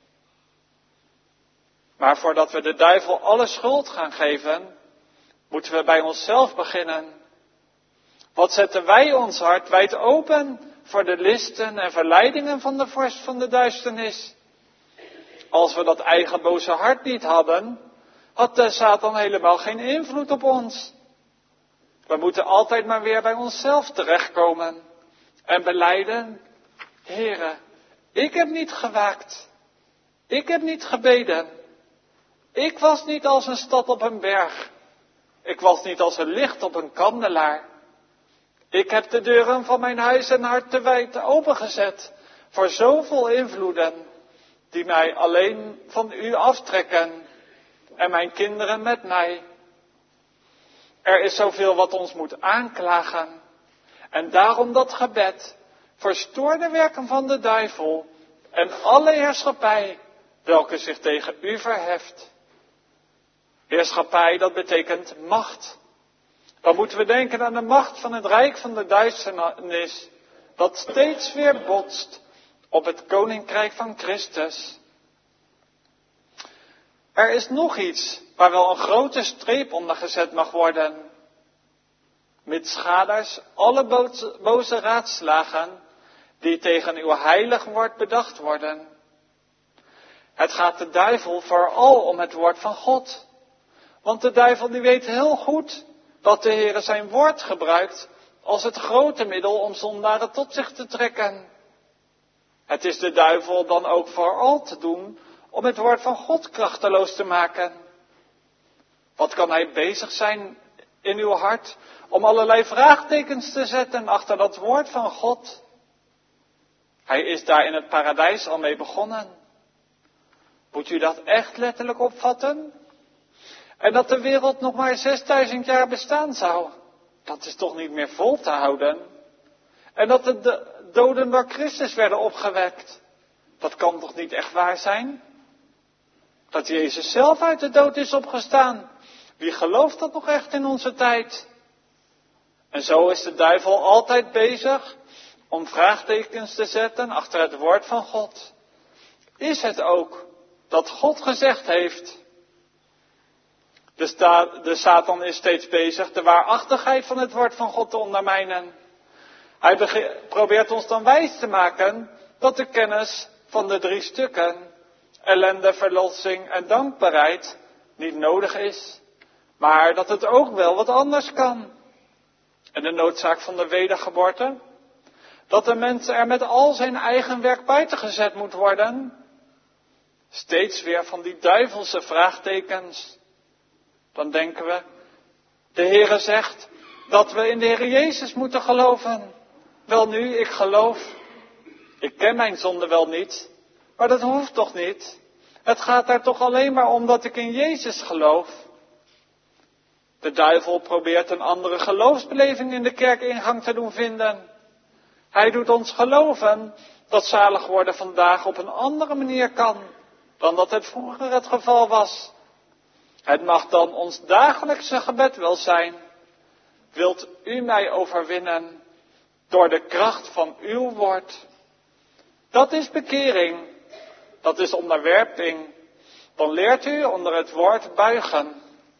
Maar voordat we de duivel alle schuld gaan geven, moeten we bij onszelf beginnen. Wat zetten wij ons hart wijd open voor de listen en verleidingen van de vorst van de duisternis? Als we dat eigen boze hart niet hadden, had de Satan helemaal geen invloed op ons. We moeten altijd maar weer bij onszelf terechtkomen en belijden: Heere, ik heb niet gewaakt. Ik heb niet gebeden. Ik was niet als een stad op een berg. Ik was niet als een licht op een kandelaar. Ik heb de deuren van mijn huis en hart te wijd opengezet voor zoveel invloeden die mij alleen van u aftrekken en mijn kinderen met mij. Er is zoveel wat ons moet aanklagen. En daarom dat gebed: verstoor de werken van de duivel en alle heerschappij welke zich tegen u verheft. Heerschappij, dat betekent macht. Dan moeten we denken aan de macht van het rijk van de duisternis, dat steeds weer botst op het koninkrijk van Christus. Er is nog iets waar wel een grote streep onder gezet mag worden. Mitsgaders alle boze raadslagen die tegen uw heilig woord bedacht worden. Het gaat de duivel vooral om het woord van God. Want de duivel die weet heel goed dat de Heere zijn woord gebruikt als het grote middel om zondaren tot zich te trekken. Het is de duivel dan ook vooral te doen om het woord van God krachteloos te maken. Wat kan hij bezig zijn in uw hart om allerlei vraagtekens te zetten achter dat woord van God? Hij is daar in het paradijs al mee begonnen. Moet u dat echt letterlijk opvatten? En dat de wereld nog maar 6000 jaar bestaan zou, dat is toch niet meer vol te houden? En dat de doden door Christus werden opgewekt, dat kan toch niet echt waar zijn? Dat Jezus zelf uit de dood is opgestaan, wie gelooft dat nog echt in onze tijd? En zo is de duivel altijd bezig om vraagtekens te zetten achter het woord van God. Is het ook dat God gezegd heeft? De Satan is steeds bezig de waarachtigheid van het woord van God te ondermijnen. Hij probeert ons dan wijs te maken dat de kennis van de 3 stukken, ellende, verlossing en dankbaarheid, niet nodig is. Maar dat het ook wel wat anders kan. En de noodzaak van de wedergeboorte, dat de mens er met al zijn eigen werk buiten gezet moet worden. Steeds weer van die duivelse vraagtekens. Dan denken we, de Heere zegt dat we in de Heere Jezus moeten geloven. Welnu, ik geloof. Ik ken mijn zonde wel niet, maar dat hoeft toch niet? Het gaat daar toch alleen maar om dat ik in Jezus geloof. De duivel probeert een andere geloofsbeleving in de kerkingang te doen vinden. Hij doet ons geloven dat zalig worden vandaag op een andere manier kan dan dat het vroeger het geval was. Het mag dan ons dagelijkse gebed wel zijn. Wilt u mij overwinnen door de kracht van uw woord? Dat is bekering. Dat is onderwerping. Dan leert u onder het woord buigen.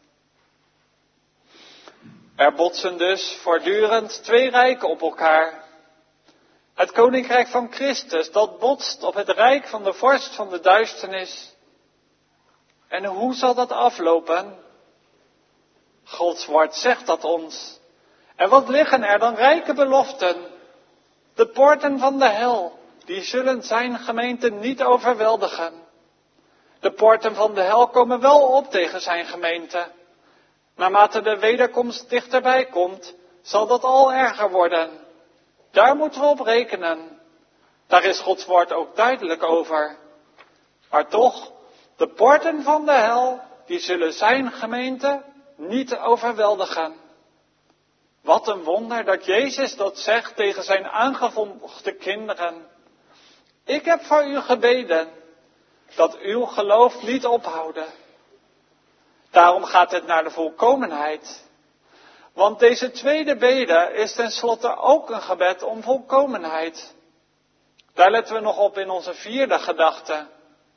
Er botsen dus voortdurend 2 rijken op elkaar. Het koninkrijk van Christus, dat botst op het rijk van de vorst van de duisternis. En hoe zal dat aflopen? Gods woord zegt dat ons. En wat liggen er dan rijke beloften? De poorten van de hel, die zullen zijn gemeente niet overweldigen. De poorten van de hel komen wel op tegen zijn gemeente. Naarmate de wederkomst dichterbij komt, zal dat al erger worden. Daar moeten we op rekenen. Daar is Gods woord ook duidelijk over. Maar toch, de poorten van de hel, die zullen zijn gemeente niet overweldigen. Wat een wonder dat Jezus dat zegt tegen zijn aangevochten kinderen. Ik heb voor u gebeden, dat uw geloof niet ophouden. Daarom gaat het naar de volkomenheid. Want deze tweede bede is tenslotte ook een gebed om volkomenheid. Daar letten we nog op in onze 4e gedachte.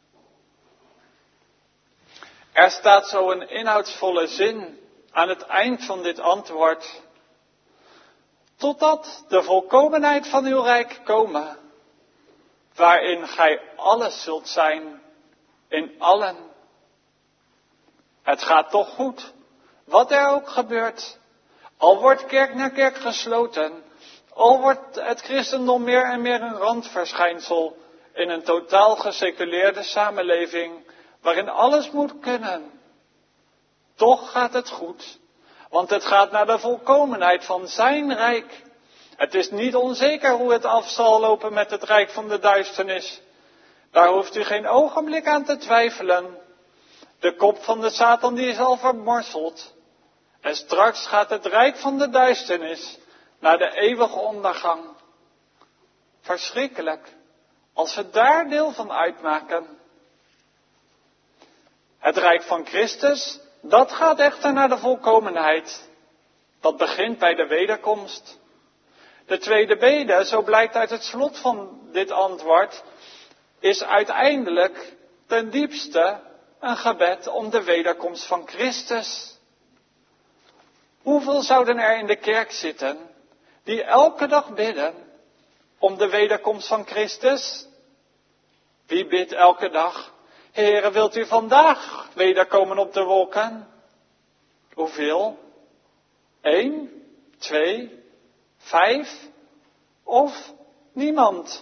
Er staat zo een inhoudsvolle zin aan het eind van dit antwoord. Totdat de volkomenheid van uw rijk komen, waarin gij alles zult zijn, in allen. Het gaat toch goed, wat er ook gebeurt. Al wordt kerk na kerk gesloten, al wordt het christendom meer en meer een randverschijnsel in een totaal geseculeerde samenleving, waarin alles moet kunnen. Toch gaat het goed, want het gaat naar de volkomenheid van zijn rijk. Het is niet onzeker hoe het af zal lopen met het rijk van de duisternis. Daar hoeft u geen ogenblik aan te twijfelen. De kop van de Satan die is al vermorseld. En straks gaat het rijk van de duisternis naar de eeuwige ondergang. Verschrikkelijk, als we daar deel van uitmaken. Het rijk van Christus, dat gaat echter naar de volkomenheid. Dat begint bij de wederkomst. De tweede bede, zo blijkt uit het slot van dit antwoord, is uiteindelijk ten diepste een gebed om de wederkomst van Christus. Hoeveel zouden er in de kerk zitten die elke dag bidden om de wederkomst van Christus? Wie bidt elke dag? Heere, wilt u vandaag wederkomen op de wolken? Hoeveel? 1, 2, 5 of niemand?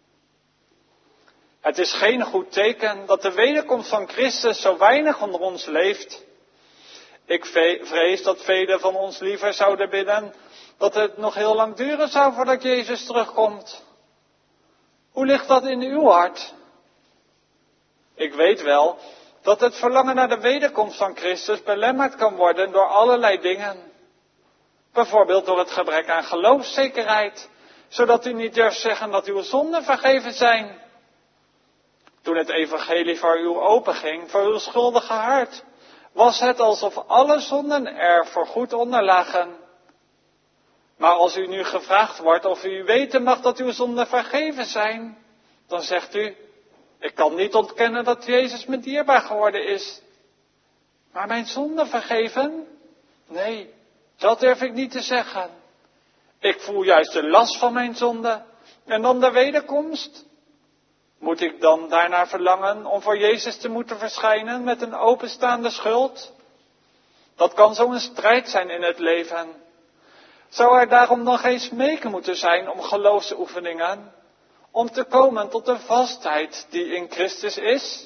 Het is geen goed teken dat de wederkomst van Christus zo weinig onder ons leeft. Ik vrees dat velen van ons liever zouden bidden dat het nog heel lang duren zou voordat Jezus terugkomt. Hoe ligt dat in uw hart? Ik weet wel dat het verlangen naar de wederkomst van Christus belemmerd kan worden door allerlei dingen. Bijvoorbeeld door het gebrek aan geloofszekerheid, zodat u niet durft zeggen dat uw zonden vergeven zijn. Toen het evangelie voor u openging, voor uw schuldige hart, was het alsof alle zonden er voorgoed onder lagen. Maar als u nu gevraagd wordt of u weten mag dat uw zonden vergeven zijn, dan zegt u, ik kan niet ontkennen dat Jezus me dierbaar geworden is. Maar mijn zonden vergeven? Nee, dat durf ik niet te zeggen. Ik voel juist de last van mijn zonde en dan de wederkomst. Moet ik dan daarnaar verlangen om voor Jezus te moeten verschijnen met een openstaande schuld? Dat kan zo'n strijd zijn in het leven. Zou er daarom dan geen smeken moeten zijn om geloofsoefeningen, om te komen tot de vastheid die in Christus is?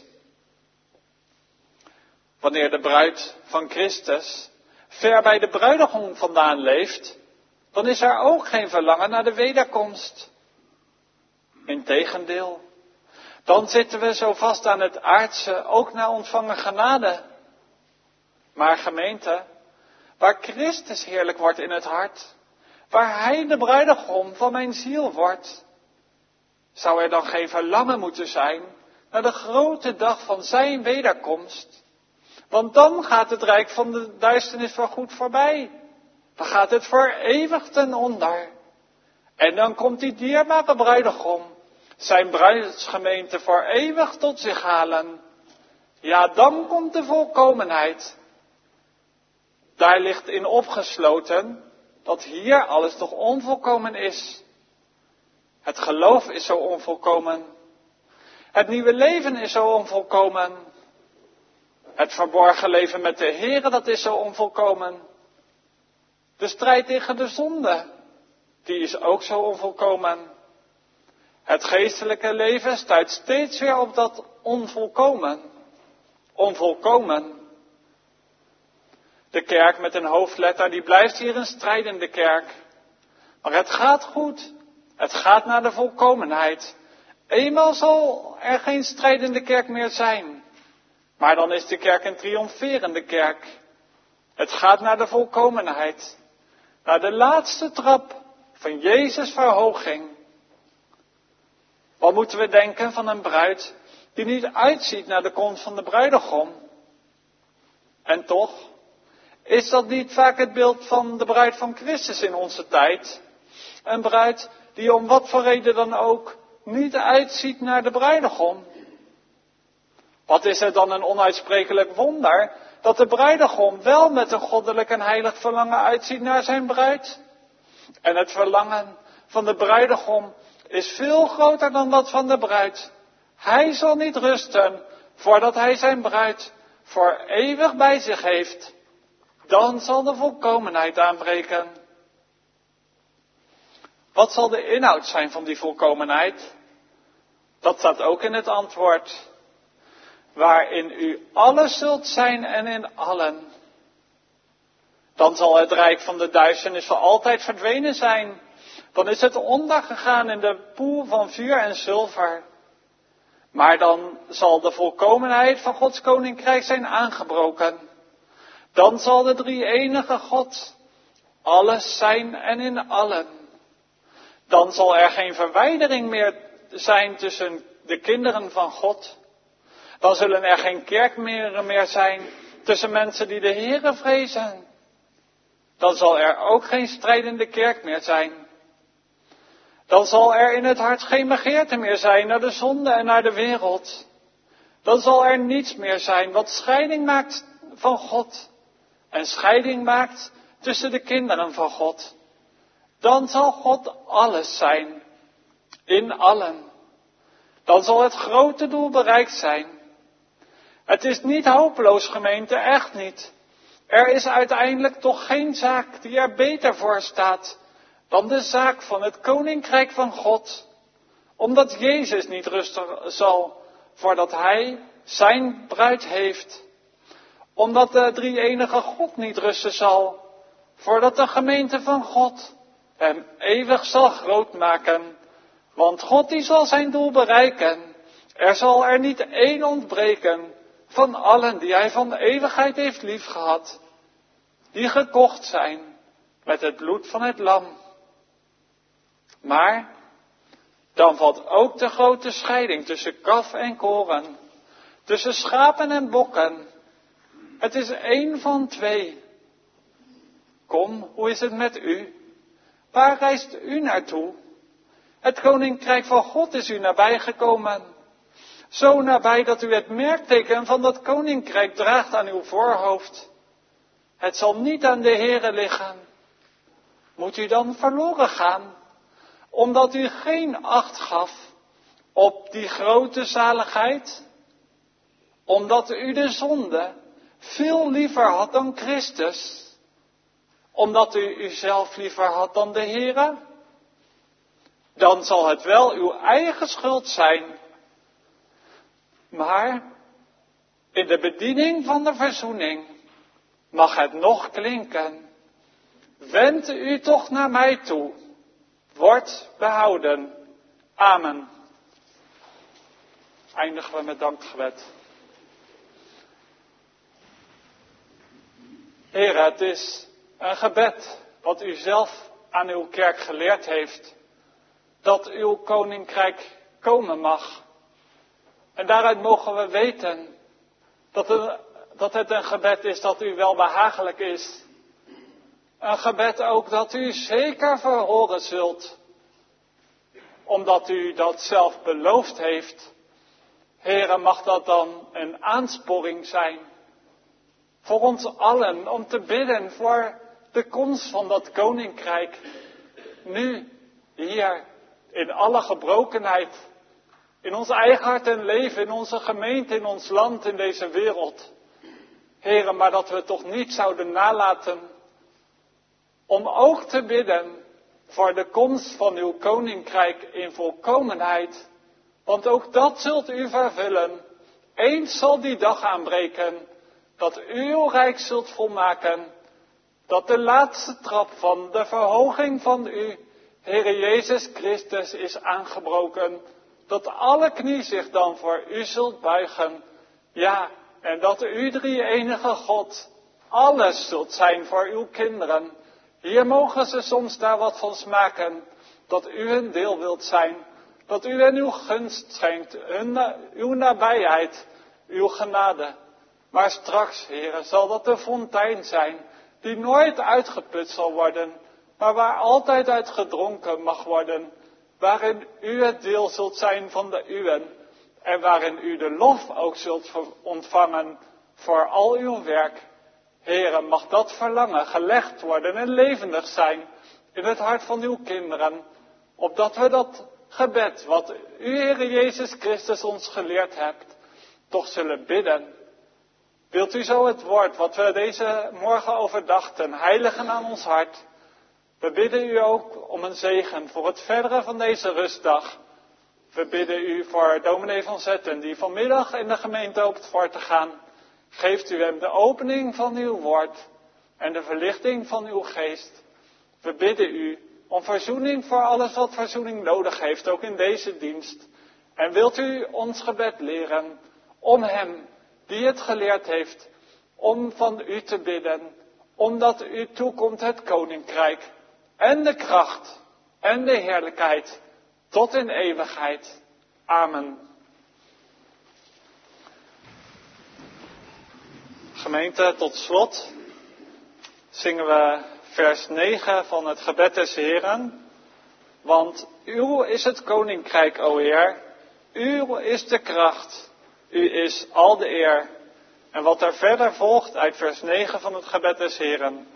Wanneer de bruid van Christus ver bij de bruidegom vandaan leeft, dan is er ook geen verlangen naar de wederkomst. Integendeel, dan zitten we zo vast aan het aardse, ook na ontvangen genade. Maar gemeente, waar Christus heerlijk wordt in het hart, waar Hij de bruidegom van mijn ziel wordt, zou er dan geen verlangen moeten zijn naar de grote dag van zijn wederkomst? Want dan gaat het rijk van de duisternis voorgoed voorbij. Dan gaat het voor eeuwig ten onder. En dan komt die dierbare bruidegom zijn bruidsgemeente voor eeuwig tot zich halen. Ja, dan komt de volkomenheid. Daar ligt in opgesloten dat hier alles nog onvolkomen is. Het geloof is zo onvolkomen. Het nieuwe leven is zo onvolkomen. Het verborgen leven met de Heere, dat is zo onvolkomen. De strijd tegen de zonde, die is ook zo onvolkomen. Het geestelijke leven stuit steeds weer op dat onvolkomen. Onvolkomen. De kerk met een hoofdletter, die blijft hier een strijdende kerk. Maar het gaat goed. Het gaat naar de volkomenheid. Eenmaal zal er geen strijdende kerk meer zijn. Maar dan is de kerk een triomferende kerk. Het gaat naar de volkomenheid. Naar de laatste trap van Jezus' verhoging. Wat moeten we denken van een bruid die niet uitziet naar de komst van de bruidegom? En toch, is dat niet vaak het beeld van de bruid van Christus in onze tijd? Een bruid die om wat voor reden dan ook niet uitziet naar de bruidegom. Wat is er dan een onuitsprekelijk wonder dat de bruidegom wel met een goddelijk en heilig verlangen uitziet naar zijn bruid? En het verlangen van de bruidegom is veel groter dan dat van de bruid. Hij zal niet rusten voordat hij zijn bruid voor eeuwig bij zich heeft. Dan zal de volkomenheid aanbreken. Wat zal de inhoud zijn van die volkomenheid? Dat staat ook in het antwoord. Waarin u alles zult zijn en in allen. Dan zal het rijk van de duisternis voor altijd verdwenen zijn. Dan is het ondergegaan in de poel van vuur en zilver. Maar dan zal de volkomenheid van Gods koninkrijk zijn aangebroken. Dan zal de drie-enige God alles zijn en in allen. Dan zal er geen verwijdering meer zijn tussen de kinderen van God. Dan zullen er geen kerkmeren meer zijn tussen mensen die de Heere vrezen. Dan zal er ook geen strijdende kerk meer zijn. Dan zal er in het hart geen begeerte meer zijn naar de zonde en naar de wereld. Dan zal er niets meer zijn wat scheiding maakt van God. En scheiding maakt tussen de kinderen van God. Dan zal God alles zijn. In allen. Dan zal het grote doel bereikt zijn. Het is niet hopeloos, gemeente, echt niet. Er is uiteindelijk toch geen zaak die er beter voor staat dan de zaak van het koninkrijk van God. Omdat Jezus niet rusten zal voordat hij zijn bruid heeft. Omdat de drie-enige God niet rusten zal voordat de gemeente van God hem eeuwig zal grootmaken. Want God die zal zijn doel bereiken. Er zal er niet één ontbreken van allen die hij van de eeuwigheid heeft liefgehad. Die gekocht zijn met het bloed van het lam. Maar dan valt ook de grote scheiding tussen kaf en koren. Tussen schapen en bokken. Het is één van twee. Kom, hoe is het met u? Waar reist u naartoe? Het koninkrijk van God is u nabijgekomen. Zo nabij dat u het merkteken van dat koninkrijk draagt aan uw voorhoofd. Het zal niet aan de Here liggen. Moet u dan verloren gaan, omdat u geen acht gaf op die grote zaligheid? Omdat u de zonde veel liever had dan Christus? Omdat u uzelf liever had dan de Here? Dan zal het wel uw eigen schuld zijn. Maar in de bediening van de verzoening mag het nog klinken. Wend u toch naar mij toe. Word behouden. Amen. Eindigen we met dankgebed. Heer, het is een gebed wat u zelf aan uw kerk geleerd heeft. Dat uw koninkrijk komen mag. En daaruit mogen we weten dat het een gebed is dat u wel behagelijk is. Een gebed ook dat u zeker verhoren zult. Omdat u dat zelf beloofd heeft. Heere, mag dat dan een aansporing zijn. Voor ons allen om te bidden voor de komst van dat koninkrijk. Nu, hier, in alle gebrokenheid. In ons eigen hart en leven, in onze gemeente, in ons land, in deze wereld. Heere, maar dat we toch niet zouden nalaten om ook te bidden voor de komst van uw koninkrijk in volkomenheid. Want ook dat zult u vervullen. Eens zal die dag aanbreken dat u uw rijk zult volmaken. Dat de laatste trap van de verhoging van u, Heere Jezus Christus, is aangebroken. Dat alle knie zich dan voor u zult buigen. Ja, en dat u drie-enige God alles zult zijn voor uw kinderen. Hier mogen ze soms daar wat van smaken. Dat u hun deel wilt zijn. Dat u hen uw gunst schenkt. Uw nabijheid. Uw genade. Maar straks, Heere, zal dat de fontein zijn. Die nooit uitgeput zal worden. Maar waar altijd uit gedronken mag worden. Waarin u het deel zult zijn van de uwen. En waarin u de lof ook zult ontvangen voor al uw werk. Heere, mag dat verlangen gelegd worden en levendig zijn in het hart van uw kinderen. Opdat we dat gebed wat u, Heere Jezus Christus, ons geleerd hebt, toch zullen bidden. Wilt u zo het woord wat we deze morgen overdachten heiligen aan ons hart. We bidden u ook om een zegen voor het verdere van deze rustdag. We bidden u voor dominee Van Zetten, die vanmiddag in de gemeente hoopt voor te gaan. Geeft u hem de opening van uw woord en de verlichting van uw geest. We bidden u om verzoening voor alles wat verzoening nodig heeft, ook in deze dienst. En wilt u ons gebed leren om hem die het geleerd heeft, om van u te bidden, omdat u toekomt het koninkrijk en de kracht en de heerlijkheid tot in eeuwigheid. Amen. Gemeente, tot slot zingen we vers 9 van het gebed des Heren. Want uw is het koninkrijk, o Heer, uw is de kracht, u is al de eer. En wat er verder volgt uit vers 9 van het gebed des Heren.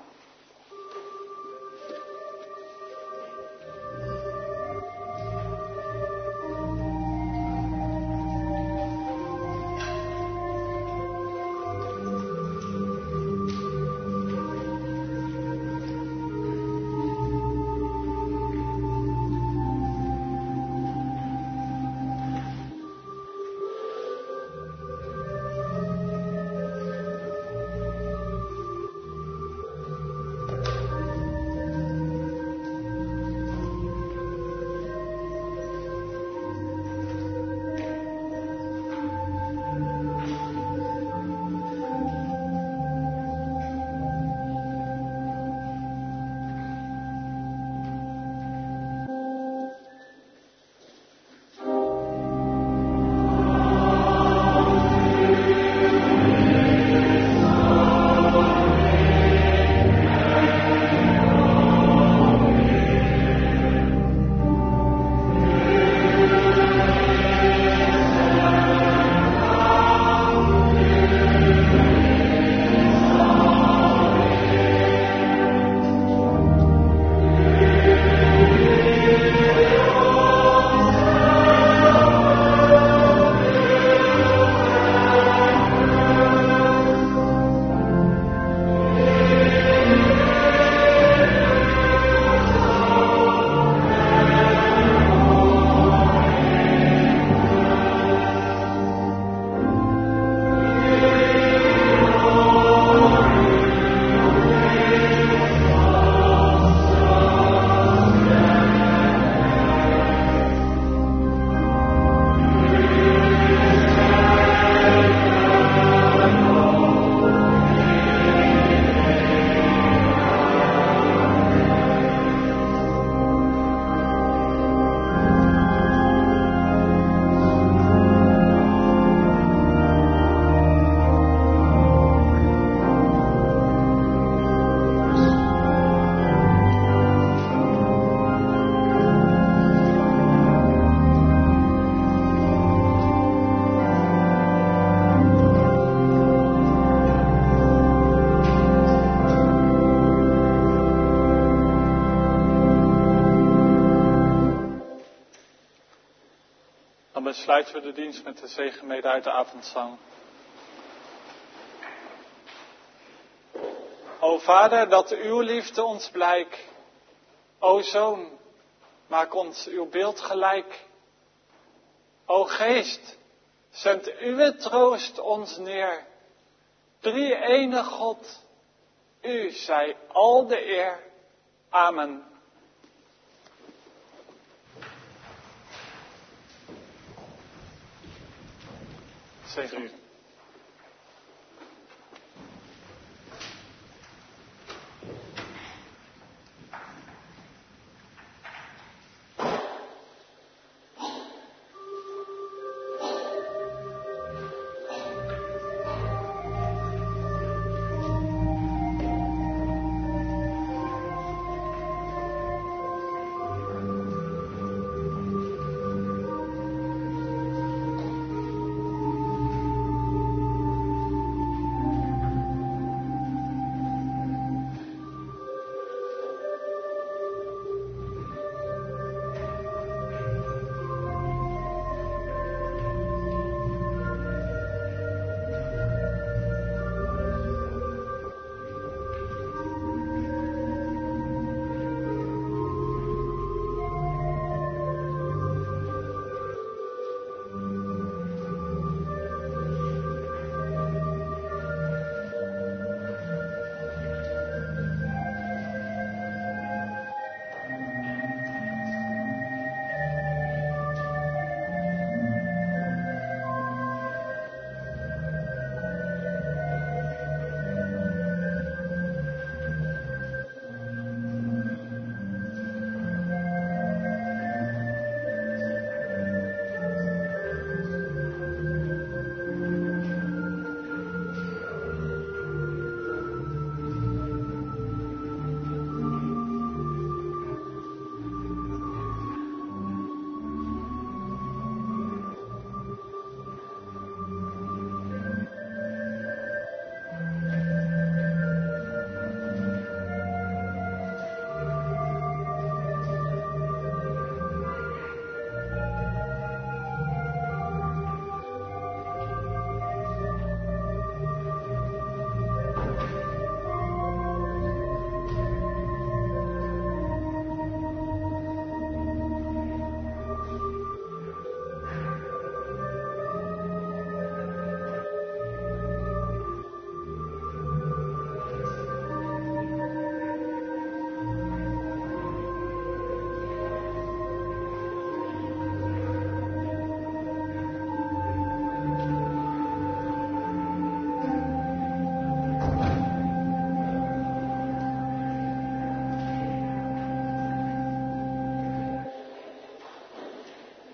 Dan besluiten we de dienst met de zegenbede uit de avondzang. O Vader, dat uw liefde ons blijk. O Zoon, maak ons uw beeld gelijk. O Geest, zend uw troost ons neer. Drie-ene God, u zij al de eer. Amen. Zegen u.